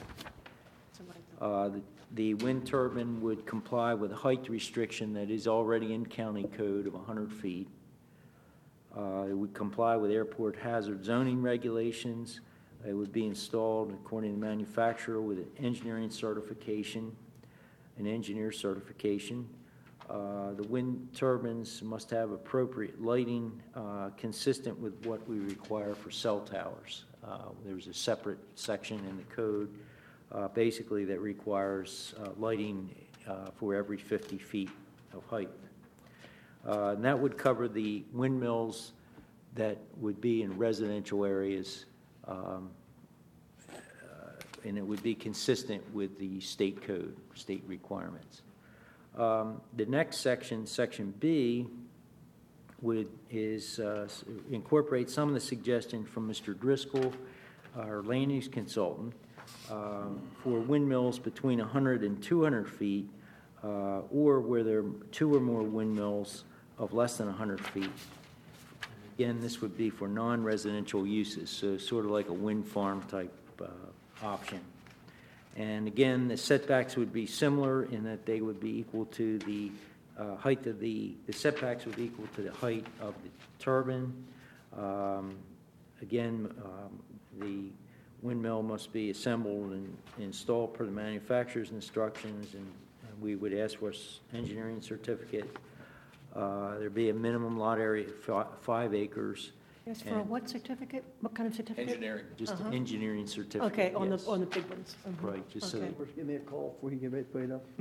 Uh, the, the wind turbine would comply with a height restriction that is already in county code of one hundred feet. Uh, it would comply with airport hazard zoning regulations. It would be installed according to the manufacturer with an engineering certification, an engineer certification. Uh, the wind turbines must have appropriate lighting uh, consistent with what we require for cell towers. Uh, there's a separate section in the code uh, basically that requires uh, lighting uh, for every fifty feet of height. Uh, and that would cover the windmills that would be in residential areas, um, uh, and it would be consistent with the state code, state requirements. Um, the next section, Section B, would is uh, incorporate some of the suggestions from Mister Driscoll, our land use consultant, uh, for windmills between one hundred and two hundred feet, uh, or where there are two or more windmills of less than one hundred feet. Again, this would be for non-residential uses, so sort of like a wind farm type uh, option. And again, the setbacks would be similar in that they would be equal to the uh, height of the, the setbacks would be equal to the height of the turbine. Um, again, um, the windmill must be assembled and installed per the manufacturer's instructions, and, and we would ask for an engineering certificate. Uh, there'd be a minimum lot area of fi- five acres. Yes, for a what certificate? What kind of certificate? Engineering. Just Uh-huh. an engineering certificate. Okay, on the, yes. on the big ones. Mhm. Right, just so Okay. that First, give me a call before you get ready to put it up.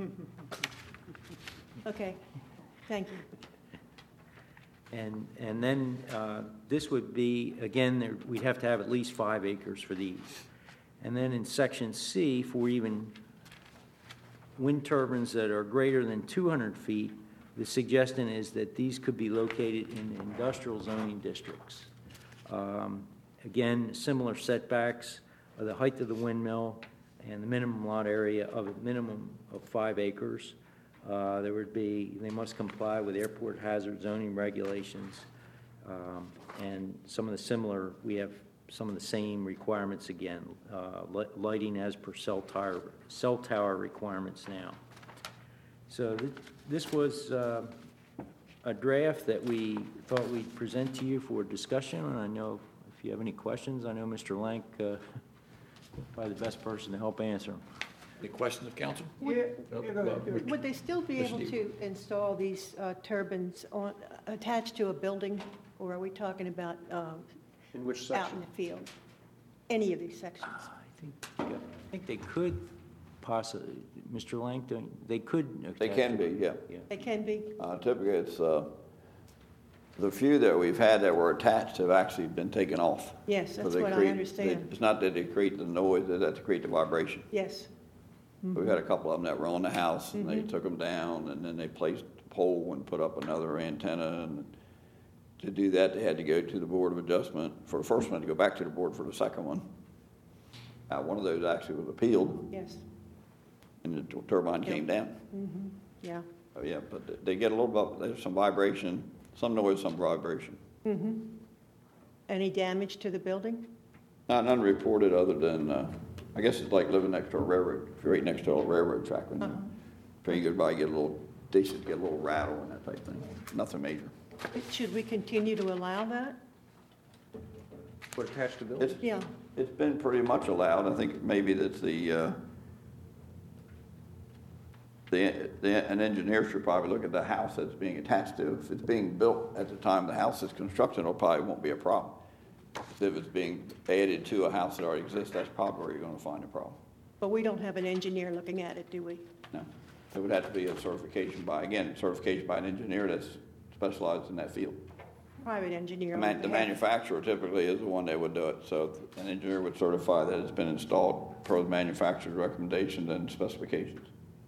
Okay, thank you. And, and then uh, this would be, again, there- we'd have to have at least five acres for these. And then in Section C, for even wind turbines that are greater than two hundred feet, the suggestion is that these could be located in industrial zoning districts. Um, Again, similar setbacks, uh, the height of the windmill, and the minimum lot area of a minimum of five acres. Uh, There would be, they must comply with airport hazard zoning regulations. Um, And some of the similar, we have some of the same requirements again, uh, li- lighting as per cell tower, cell tower requirements now. So th- this was uh, a draft that we thought we'd present to you for discussion, and I know if you have any questions, I know Mister Lank, uh, probably the best person to help answer them. Any questions of council? Would, No? Well, would they still be Yes, able Steve. to install these uh, turbines on, attached to a building? Or are we talking about um, In which out in section? the field? Any of these sections? I think, I think they could possibly, Mister Lank, don't- they could. They can be, yeah. Yeah. They can be? Uh, Typically, it's, uh, the few that we've had that were attached have actually been taken off. Yes, So that's they what I create- understand. they- It's not that they create the noise, it's that they create the vibration. Yes. We've had a couple of them that were on the house, and they Mhm. took them down, and then they placed a pole and put up another antenna, and to do that, they had to go to the Board of Adjustment for the first one, to go back to the board for the second one. Uh, one of those actually was appealed, Yes. and the turbine came down. Mm-hmm. Yeah. Oh, yeah, but they get a little bit, there's some vibration, some noise, some vibration. Mm-hmm. Any damage to the building? Not none reported other than, uh, I guess it's like living next to a railroad, if you're right next to a railroad track, when Uh-huh. the train goes by, you get a little, they should get a little rattle and that type thing, nothing major. Should we continue to allow that? What attached to It's, Yeah. it's been pretty much allowed, I think maybe that's the, uh, the, the, an engineer should probably look at the house that's being attached to. If it's being built at the time the house is constructed, it probably won't be a problem. If it's being added to a house that already exists, that's probably where you're gonna find a problem. But we don't have an engineer looking at it, do we? No. It would have to be a certification by, again, certification by an engineer that's specialized in that field. Private engineer. The, on man, the behalf- manufacturer typically is the one that would do it, so an engineer would certify that it's been installed per the manufacturer's recommendations and specifications.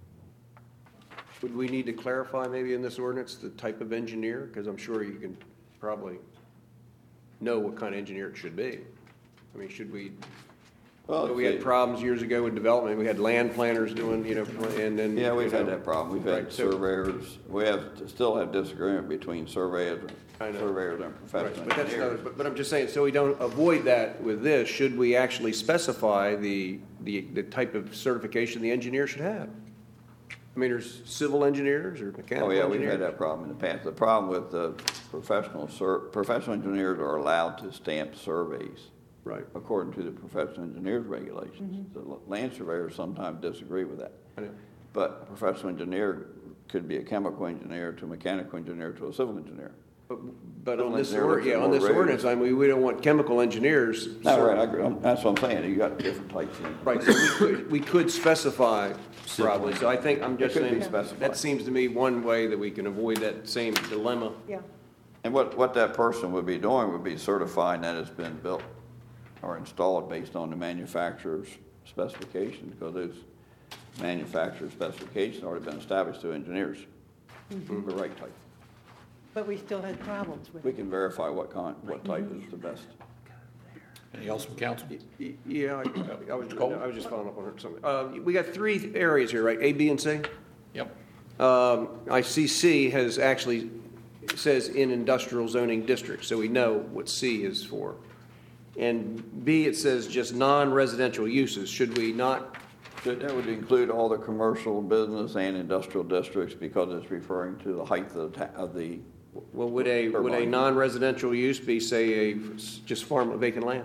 Would we need to clarify maybe in this ordinance the type of engineer? Because I'm sure you can probably know what kind of engineer it should be. I mean, should we, Well, we had it's- problems years ago with development, we had land planners doing, you know, and then. Yeah, we've you had know, that problem. We've had right, so- surveyors, we have, still have disagreement between surveyors, I know. surveyors and Right, professional but that's another, engineers. but, but I'm just saying, so we don't avoid that with this, should we actually specify the, the, the type of certification the engineer should have? I mean, there's civil engineers or mechanical Oh, engineers. yeah, we've had that problem in the past. The problem with the professional, sur- professional engineers are allowed to stamp surveys. Right. According to the professional engineers regulations. The l- land surveyors sometimes disagree with that. I know. But a professional engineer could be a chemical engineer to a mechanical engineer to a civil engineer. But, but Civil on this, engineer or, looks yeah, at on more this ratings. ordinance, I mean, we don't want chemical engineers. No, right, I agree. I'm- That's what I'm saying. You got different types of. Right, so we could, we could specify probably, so I think, I'm just It could be saying, specified. that seems to me one way that we can avoid that same dilemma. Yeah. And what, what that person would be doing would be certifying that it's been built or installed based on the manufacturer's specifications, because those manufacturer specifications already been established to engineers. The right type. But we still had problems with We it. can verify what kind, what type is the best. Anything else from council? Y- Yeah, I, I was, I was just following up on something. Uh, we got three areas here, right, A, B, and C? Yep. Um, I see C has actually, says in industrial zoning districts, so we know what C is for. And B, it says just non-residential uses. Should we not, So that would include all the commercial, business, and industrial districts, because it's referring to the height of the, ta- of the, well, would a, would a Turbine. non-residential use be, say, a, just farm vacant land?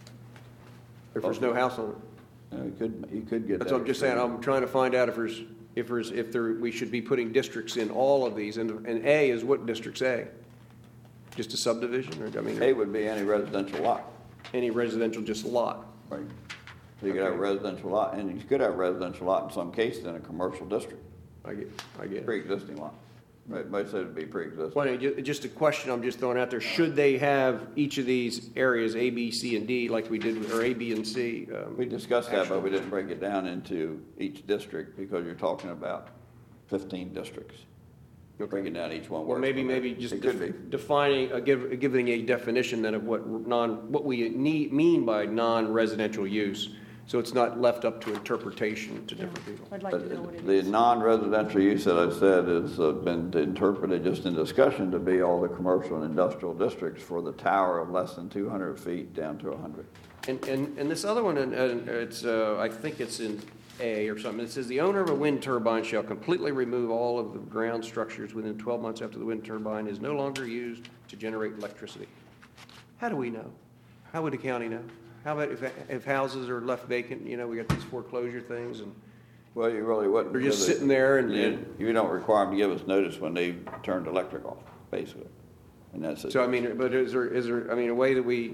If there's no house on it? uh, you could, you could get that. That's what I'm just saying, I'm trying to find out if there's, if there's, if there, we should be putting districts in all of these, and, and A is what district's A? Just a subdivision, or, I mean, A would be any residential lot. any residential, just lot? Right. So you could have a Okay. residential lot, and you could have a residential lot in some cases in a commercial district, I get, I get it. pre-existing lot. Right, most of it would be pre-existing. Well, ju- just a question I'm just throwing out there, should they have each of these areas, A, B, C, and D, like we did, with- or A, B, and C? um, We discussed that, but we actual- didn't break it down into each district, because you're talking about fifteen districts. Breaking down each one. Or works maybe, for me. maybe just It could be. def- defining, uh, give- giving a definition then of what non, what we need, mean by non-residential use, so it's not left up to interpretation to different people. I'd like to know what But it the is. non-residential use that I said has uh, been interpreted just in discussion to be all the commercial and industrial districts for the tower of less than two hundred feet down to one hundred. And, and, and this other one, and, and it's, uh, I think it's in A or something, it says, the owner of a wind turbine shall completely remove all of the ground structures within twelve months after the wind turbine is no longer used to generate electricity. How do we know? How would the county know? How about if, if houses are left vacant, you know, we got these foreclosure things, and Well, you really wouldn't. they're just because it- sitting there, and, You and, you don't require them to give us notice when they turned the electric off, basically. And that's it. so I mean, but is there, is there, I mean, a way that we,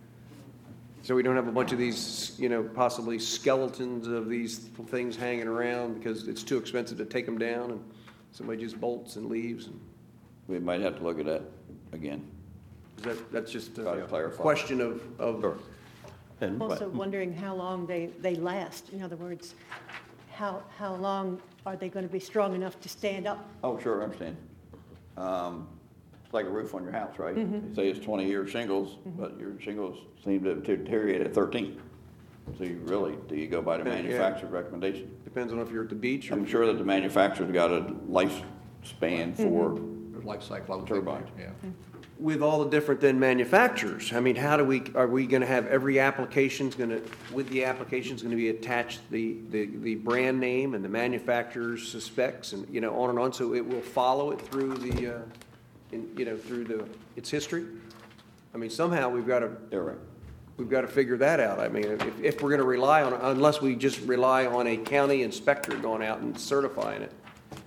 so we don't have a bunch of these, you know, possibly skeletons of these things hanging around because it's too expensive to take them down, and somebody just bolts and leaves, and We might have to look at that again. is that, that's just Try to a clarify. question of, of, Sure. And I'm also wondering how long they, they last. In other words, how, how long are they going to be strong enough to stand up? Oh, sure, I understand. Um, It's like a roof on your house, right? Mm-hmm. You say it's twenty-year shingles, but your shingles seem to deteriorate at thirteen. So you really, do you go by the Yeah. manufacturer's recommendation? depends on if you're at the beach or. I'm sure that the manufacturer's got a lifespan for Mm-hmm. Life cycle. turbines. Yeah. With all the different then manufacturers, I mean, how do we, are we gonna have every application's gonna, with the application's gonna be attached the, the, the brand name and the manufacturer's specs and, you know, on and on, so it will follow it through the, uh, in, you know, through the, its history? I mean, somehow we've gotta, You're right. we've gotta figure that out. I mean, if, if we're gonna rely on, unless we just rely on a county inspector going out and certifying it.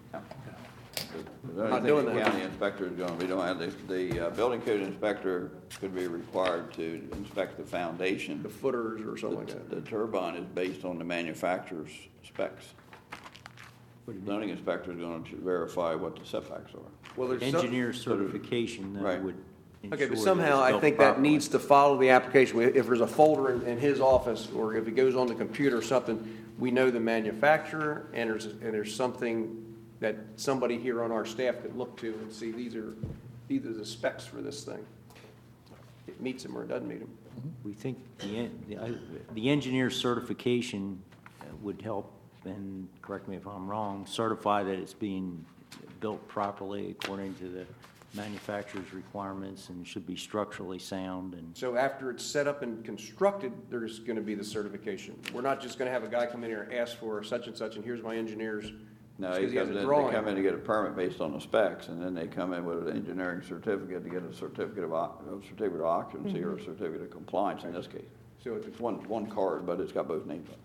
The Not only doing thing the that. county inspector is going to be doing, the, the uh, building code inspector could be required to inspect the foundation. The footers or something like that. The the turbine is based on the manufacturer's specs. zoning inspector is going to verify what the setbacks are. Well, there's some- Engineer certification that Right. would ensure Okay, that but it's somehow I built think that properly. needs to follow the application. If there's a folder in, in his office, or if it goes on the computer or something, we know the manufacturer, and there's, and there's something that somebody here on our staff could look to and see, these are, these are the specs for this thing. It meets them or it doesn't meet them. We think the, en- the I- the engineer certification uh, would help, and correct me if I'm wrong, certify that it's being built properly according to the manufacturer's requirements and should be structurally sound and. So after it's set up and constructed, there's going to be the certification. We're not just going to have a guy come in here and ask for such and such, and here's my engineer's. No, just he 'cause he has comes a in, they drawing. come in to get a permit based on the specs, and then they come in with an engineering certificate to get a certificate of, oc- a certificate of occupancy or a certificate of compliance in this case. So it's It's one, one card, but it's got both names on it.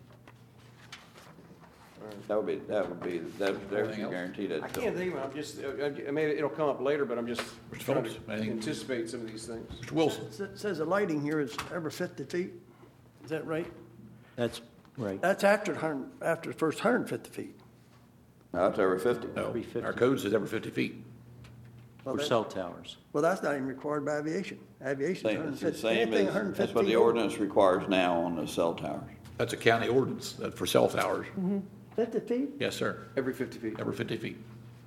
That would be, that would be, that would Anything else? guarantee that. I can't think of it, I'm just, uh, I mean, it'll come up later, but I'm just Mister trying Phillips, to anything? anticipate some of these things. Mister Wilson? It says the lighting here is every fifty feet. Is that right? That's right. That's after the hundred, after the first hundred and fifty feet. No, it's every fifty. No, Every fifty. our code says every fifty feet. Well, For that- cell towers. Well, that's not even required by aviation. Aviation is Same, hundred and it's the fifty. same Anything as, hundred and that's fifty what the feet over. ordinance requires now on the cell towers. That's a county ordinance that for cell towers. Fifty feet? Yes, sir, Every fifty feet. every fifty feet.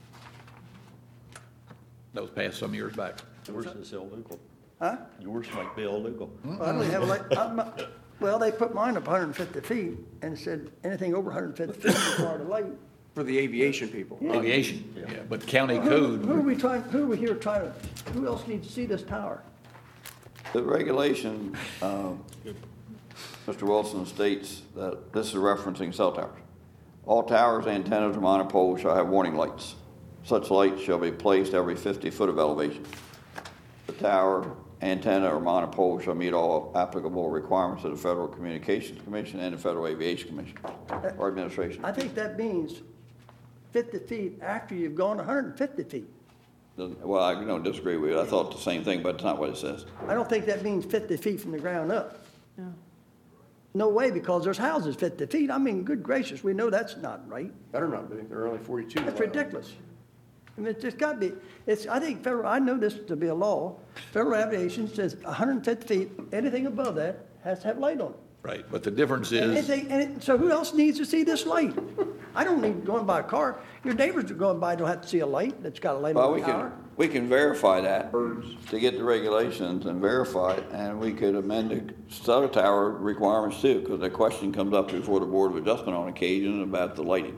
That was passed some years back. Yours is illegal. Huh? Yours might be illegal. Well, I don't even have a light, I'm, uh, well, they put mine up hundred and fifty feet and said anything over hundred and fifty feet required a light. For the aviation people. Aviation, yeah, but county Who, who are code, we trying, who are we here trying to, who else needs to see this tower? The regulation, um, Mister Wilson states that this is referencing cell towers. All towers, antennas, or monopoles shall have warning lights. Such lights shall be placed every fifty foot of elevation. The tower, antenna, or monopole shall meet all applicable requirements of the Federal Communications Commission and the Federal Aviation Commission or Administration. I think that means fifty feet after you've gone hundred and fifty feet. Doesn't- Well, I don't disagree with you. I thought the same thing, but it's not what it says. I don't think that means fifty feet from the ground up. No. No way, because there's houses fifty feet. I mean, good gracious, we know that's not right. Better not be, they're only forty-two. That's now. ridiculous. I mean, it's just got to be, it's, I think federal, I know this to be a law. Federal aviation says hundred and fifty feet, anything above that has to have light on it. right, but the difference And is, anything, and it, so who else needs to see this light? I don't need going by a car. Your neighbors are going by, don't have to see a light that's got a light Well, on we the can, tower. we can verify that to get the regulations and verify it, and we could amend the cell tower requirements too, because the question comes up before the Board of Adjustment on occasion about the lighting.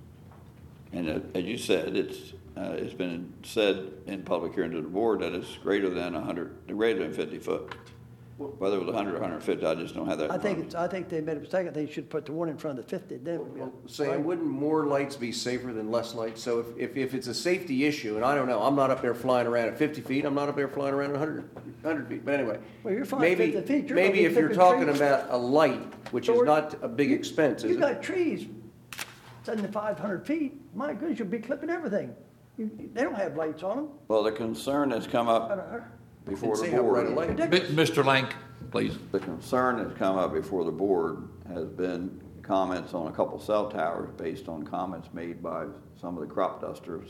And uh, as you said, it's, uh, it's been said in public hearing to the board that it's greater than a hundred, greater than fifty foot. Whether it was a hundred or hundred and fifty, I just don't have that. in I front think of me. it's, I think they made a mistake. I think you should put the one in front of the fifty, then. it would be a- Sam, wouldn't more lights be safer than less lights? So if, if, if it's a safety issue, and I don't know, I'm not up there flying around at fifty feet, I'm not up there flying around at hundred, hundred feet, but anyway. Well, you're flying maybe- fifty feet, you're gonna Maybe be if you're flipping talking trees. about a light, which is George, not a big expense, is You it? got trees seventy-five hundred feet. My goodness, you'll be clipping everything. You, they don't have lights on them. Well, the concern that's come up before Didn't the say how bright a board, light. Mi- Mister Lank, please. the concern that's come up before the board has been comments on a couple cell towers based on comments made by some of the crop dusters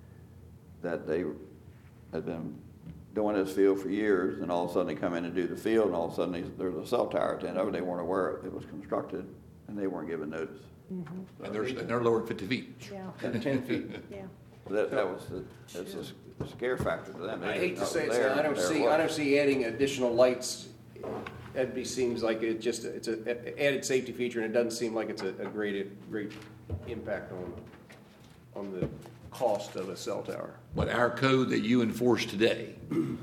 that they had been doing this field for years, and all of a sudden they come in and do the field, and all of a sudden they- there's a cell tower at the end of it. They weren't aware it was constructed, and they weren't given notice. And they're, and they're lower than fifty feet. Yeah, Ten feet. yeah. That, that was the, that's a s- a scare factor to them. They I didn't hate know to it say it, was Sam, there, I don't there it see, was. I don't see adding additional lights. That be, seems like it just, it's a a- added safety feature, and it doesn't seem like it's a, a great, great impact on, on the cost of a cell tower. But our code that you enforce today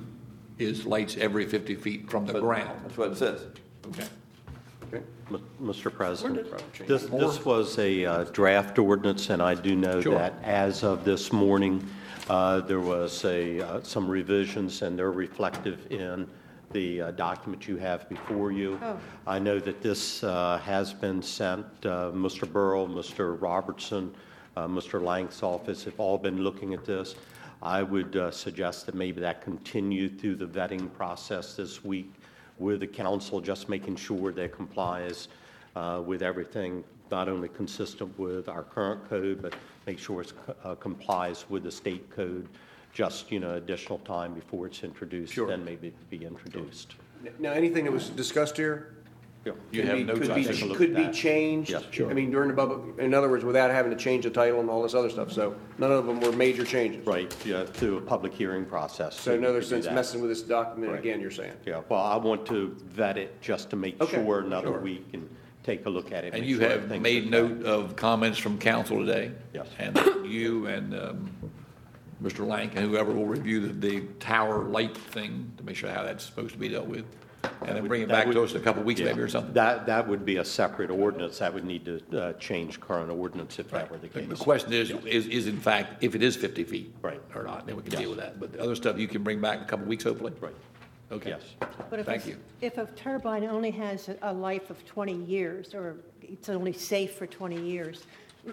is lights every fifty feet from the But ground. That's what it says. Okay. Okay? M- Mister President, Probably change this, it. this was a uh, draft ordinance, and I do know Sure. that as of this morning, uh, there was a, uh, some revisions, and they're reflective in the uh, document you have before you. Oh. I know that this uh, has been sent, uh, Mister Burrow, Mister Robertson, uh, Mister Lank's office have all been looking at this. I would uh, suggest that maybe that continue through the vetting process this week with the council, just making sure that it complies uh, with everything not only consistent with our current code, but make sure it uh, complies with the state code, just, you know, additional time before it's introduced, Sure. then maybe be introduced. Now, anything that was discussed here? Yeah. You could have be- no could time be- to take a look Could at be that. changed? Yes, sure. I mean, during the public, in other words, without having to change the title and all this other stuff, so none of them were major changes? Right, yeah, through a public hearing process. So in we other could do sense, that. messing with this document Right. again, you're saying? Yeah, well, I want to vet it just to make Okay, sure another sure. week and take a look at it. And make you sure have everything's made okay. note of comments from council today? Yes. And you and um, Mister Lank and whoever will review the, the tower light thing to make sure how that's supposed to be dealt with? And then bring it That back would- to us in a couple of weeks yeah. maybe or something? That, that would be a separate ordinance. That would need to uh, change current ordinance if that were the The case. question is, is, is in fact, if it is fifty feet? Right. Or not, then we can Yes. deal with that. But the other stuff you can bring back in a couple of weeks hopefully? Right. Okay. Yes. But if Thank a- you. If a turbine only has a- a life of twenty years, or it's only safe for twenty years,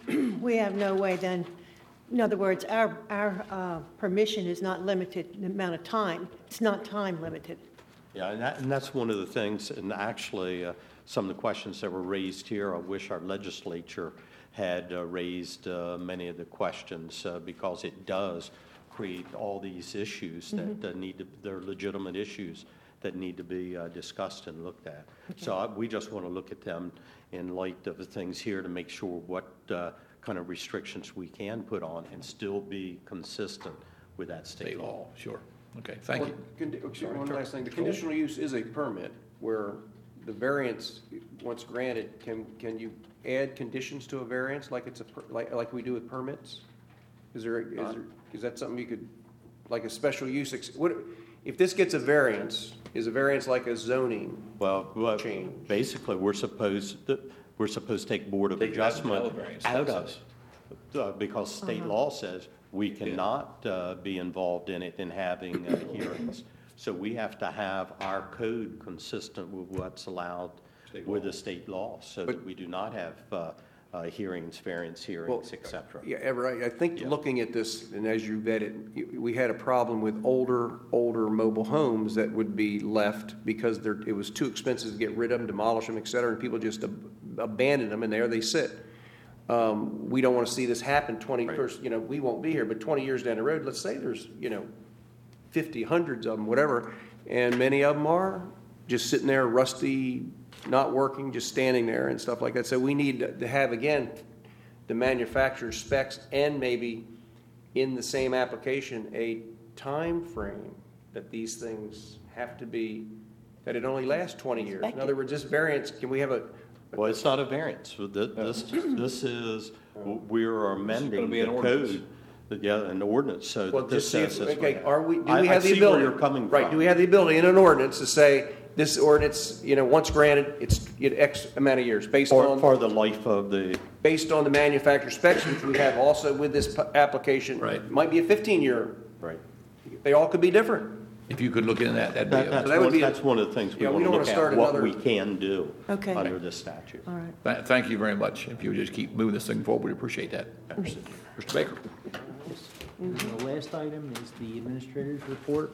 we have no way then, in other words, our, our uh, permission is not limited in the amount of time. It's not time limited. Yeah, and, that, and that's one of the things, and actually, uh, some of the questions that were raised here, I wish our legislature had uh, raised uh, many of the questions, uh, because it does create all these issues that uh, need to, they're legitimate issues that need to be uh, discussed and looked at. So I, we just want to look at them in light of the things here to make sure what uh, kind of restrictions we can put on and still be consistent with that state, State law. law, sure. Okay, thank you. Well, condi- okay, One last thing, the conditional use is a permit where the variance, once granted, can, can you add conditions to a variance like it's a, per- like, like we do with permits? Is there, is there, is that something you could, like a special use, ex- what, if this gets a variance, is a variance like a zoning? Well, well, Change. basically, we're supposed, to- we're supposed to take Board of Take it out of Adjustment the variance out of process. it. Uh, Because state law says we cannot uh, be involved in it in having uh, hearings. So we have to have our code consistent with what's allowed State with law. the state law, so But- that we do not have uh, uh, hearings, variance hearings, et cetera. Yeah, Ever, I I think Yeah. looking at this, and as you vet it, you- we had a problem with older, older mobile homes that would be left because they're, it was too expensive to get rid of them, demolish them, et cetera, and people just ab- abandon them, and there they sit. Um, We don't want to see this happen twenty, Right. first, you know, we won't be here, but twenty years down the road, let's say there's, you know, fifty, hundreds of them, whatever, and many of them are just sitting there rusty, not working, just standing there and stuff like that. So we need to- to have, again, the manufacturer's specs and maybe in the same application, a time frame that these things have to be, that it only lasts twenty years. In other words, this variance, can we have a, Well, it's not a variance. This, this, this is, we're amending be the an ordinance. code, yeah, an ordinance, so well, that this just see if, says this okay, way. are we, do I- we I have the see where ability? you're coming Right, from. do we have the ability in an ordinance to say, this ordinance, you know, once granted, it's it X amount of years, based For, on, for the life of the, based on the manufacturer's specs, which we have also with this p- application. Right. Might be a fifteen-year, right. they all could be different. If you could look into that, that'd That, be, that's that would one, be a- that's one of the things we Yeah, we want to don't look wanna start at, what another- we can do Okay. under this statute. All right. Th- thank you very much. If you would just keep moving this thing forward, we appreciate that. Mister Baker? And the last item is the administrator's report.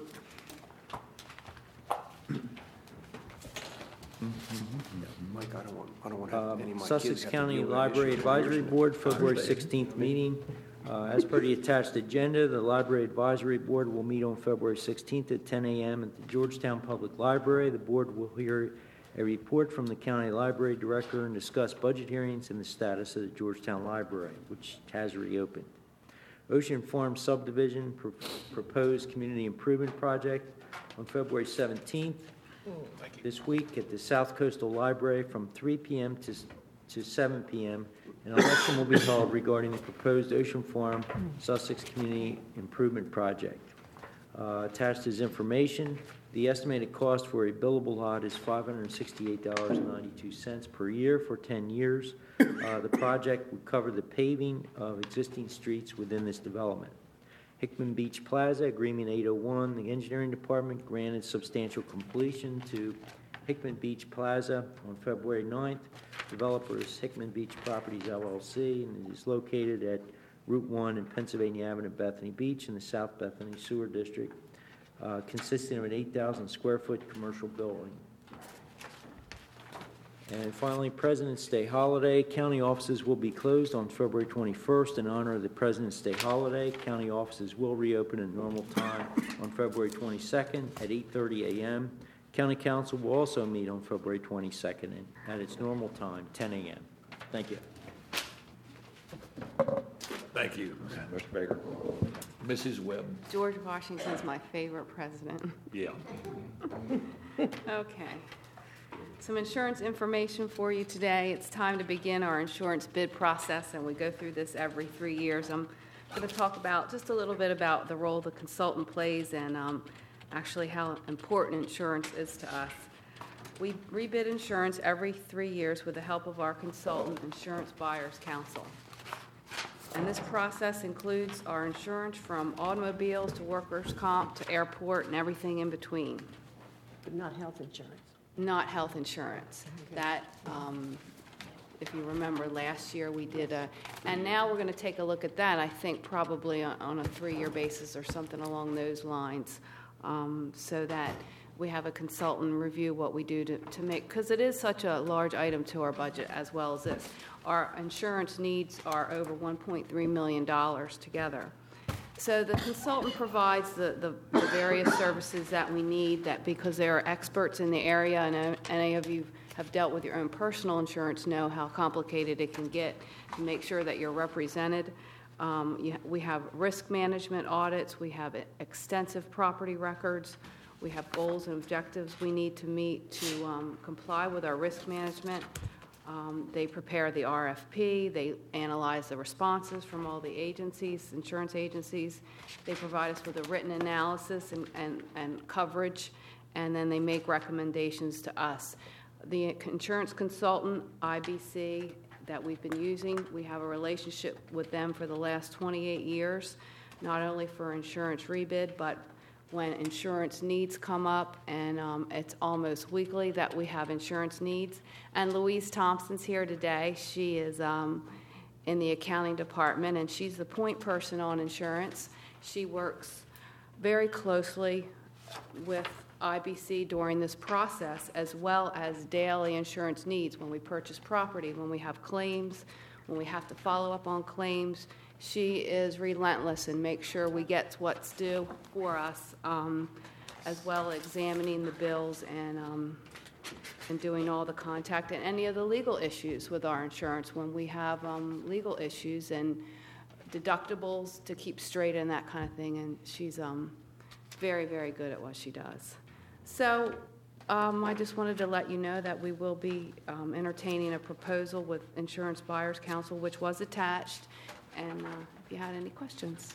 Mike, I don't want, I don't want to have Um, any of my kids Sussex have to County deal with that Library issue. Advisory Board, February sixteenth meeting. Uh, As per the attached agenda, the Library Advisory Board will meet on February sixteenth at ten a.m. at the Georgetown Public Library. The board will hear a report from the county library director and discuss budget hearings and the status of the Georgetown Library, which has reopened. Ocean Farm Subdivision pro- proposed community improvement project on February seventeenth this week at the South Coastal Library from three p.m. to to seven p.m. An election will be held regarding the proposed Ocean Farm Sussex Community Improvement Project. Uh, Attached is information. The estimated cost for a billable lot is five hundred sixty-eight dollars and ninety-two cents per year for ten years. Uh, The project would cover the paving of existing streets within this development. Hickman Beach Plaza, Agreement eight oh one, the Engineering Department granted substantial completion to Hickman Beach Plaza on February ninth. Developers Hickman Beach Properties L L C, and it is located at Route one and Pennsylvania Avenue, Bethany Beach, in the South Bethany Sewer District, uh, consisting of an eight thousand square foot commercial building. And finally, President's Day holiday. County offices will be closed on February twenty-first in honor of the President's Day holiday. County offices will reopen at normal time on February twenty-second at eight thirty a m County Council will also meet on February twenty-second at its normal time, ten a m Thank you. Thank you, Mister Baker. Missus Webb. George Washington's my favorite president. Yeah. Okay. Some insurance information for you today. It's time to begin our insurance bid process, and we go through this every three years. I'm going to talk about just a little bit about the role the consultant plays and um, actually how important insurance is to us. We rebid insurance every three years with the help of our consultant, Insurance Buyers Council. And this process includes our insurance from automobiles to workers' comp to airport and everything in between. But not health insurance. Not health insurance. That, um, if you remember, last year we did a, and now we're going to take a look at that, I think probably on, on a three-year basis or something along those lines, um, so that we have a consultant review what we do to, to make, because it is such a large item to our budget as well as this. Our insurance needs are over one point three million dollars together. So the consultant provides the, the, the various services that we need, that because they are experts in the area, and uh, any of you have dealt with your own personal insurance know how complicated it can get to make sure that you're represented. Um, you, we have risk management audits, we have extensive property records, we have goals and objectives we need to meet to um, comply with our risk management. Um, they prepare the R F P, they analyze the responses from all the agencies, insurance agencies. They provide us with a written analysis and, and, and coverage, and then they make recommendations to us. The insurance consultant, I B C, that we've been using, we have a relationship with them for the last twenty-eight years, not only for insurance rebid, but when insurance needs come up, and um, it's almost weekly that we have insurance needs. And Louise Thompson's here today. She is um, in the accounting department, and she's the point person on insurance. She works very closely with I B C during this process, as well as daily insurance needs when we purchase property, when we have claims, when we have to follow up on claims. She is relentless and makes sure we get what's due for us, um, as well as examining the bills and um, and doing all the contact and any of the legal issues with our insurance when we have um, legal issues and deductibles to keep straight and that kind of thing. And she's um, very, very good at what she does. So um, I just wanted to let you know that we will be um, entertaining a proposal with Insurance Buyers Council, which was attached. And uh, if you had any questions.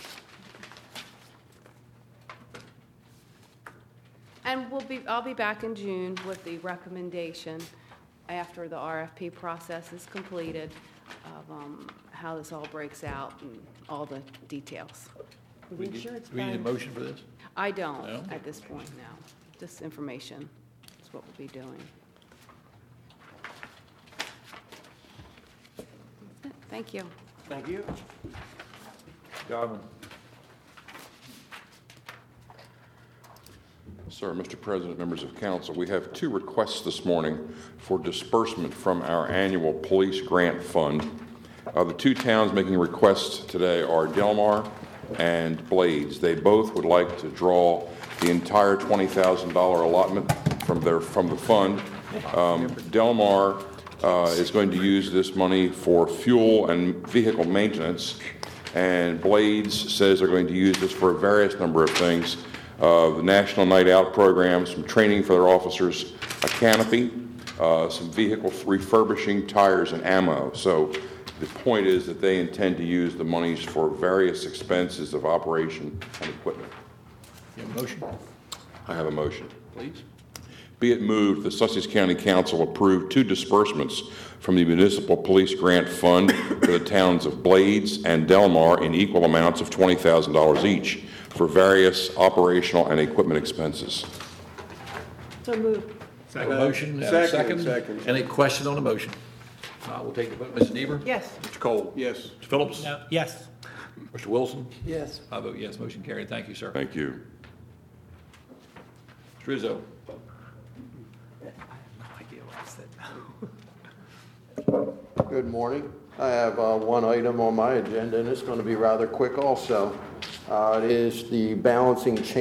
And we'll be, I'll be back in June with the recommendation after the R F P process is completed of um, how this all breaks out and all the details. The We need- insurance Do we need a fund- motion for this? I don't No? at this point, no. Just information is what we'll be doing. Thank you. Thank you. Godwin. Sir, Mister President, members of council, we have two requests this morning for disbursement from our annual police grant fund. Uh, the two towns making requests today are Delmar and Blades. They both would like to draw the entire twenty thousand dollars allotment from their from the fund. Um, Delmar uh, is going to use this money for fuel and vehicle maintenance, and Blades says they're going to use this for a various number of things. Uh, the National Night Out program, some training for their officers, a canopy, uh, some vehicle refurbishing, tires, and ammo. So the point is that they intend to use the monies for various expenses of operation and equipment. You have a motion? I have a motion. Please. Be it moved, the Sussex County Council approve two disbursements from the Municipal Police Grant Fund for the towns of Blades and Delmar in equal amounts of twenty thousand dollars each for various operational and equipment expenses. So moved. Second motion, and a Second, second. second. Any question on the motion? Uh, We'll take the vote. Missus Niebuhr? Yes. Mister Cole? Yes. Mister Phillips? No, yes. Mister Wilson? Yes. I vote yes. Motion carried. Thank you, sir. Thank you. Mister Rizzo? I have no idea what I said. Good morning. I have uh, one item on my agenda, and it's going to be rather quick also. Uh, It is the balancing change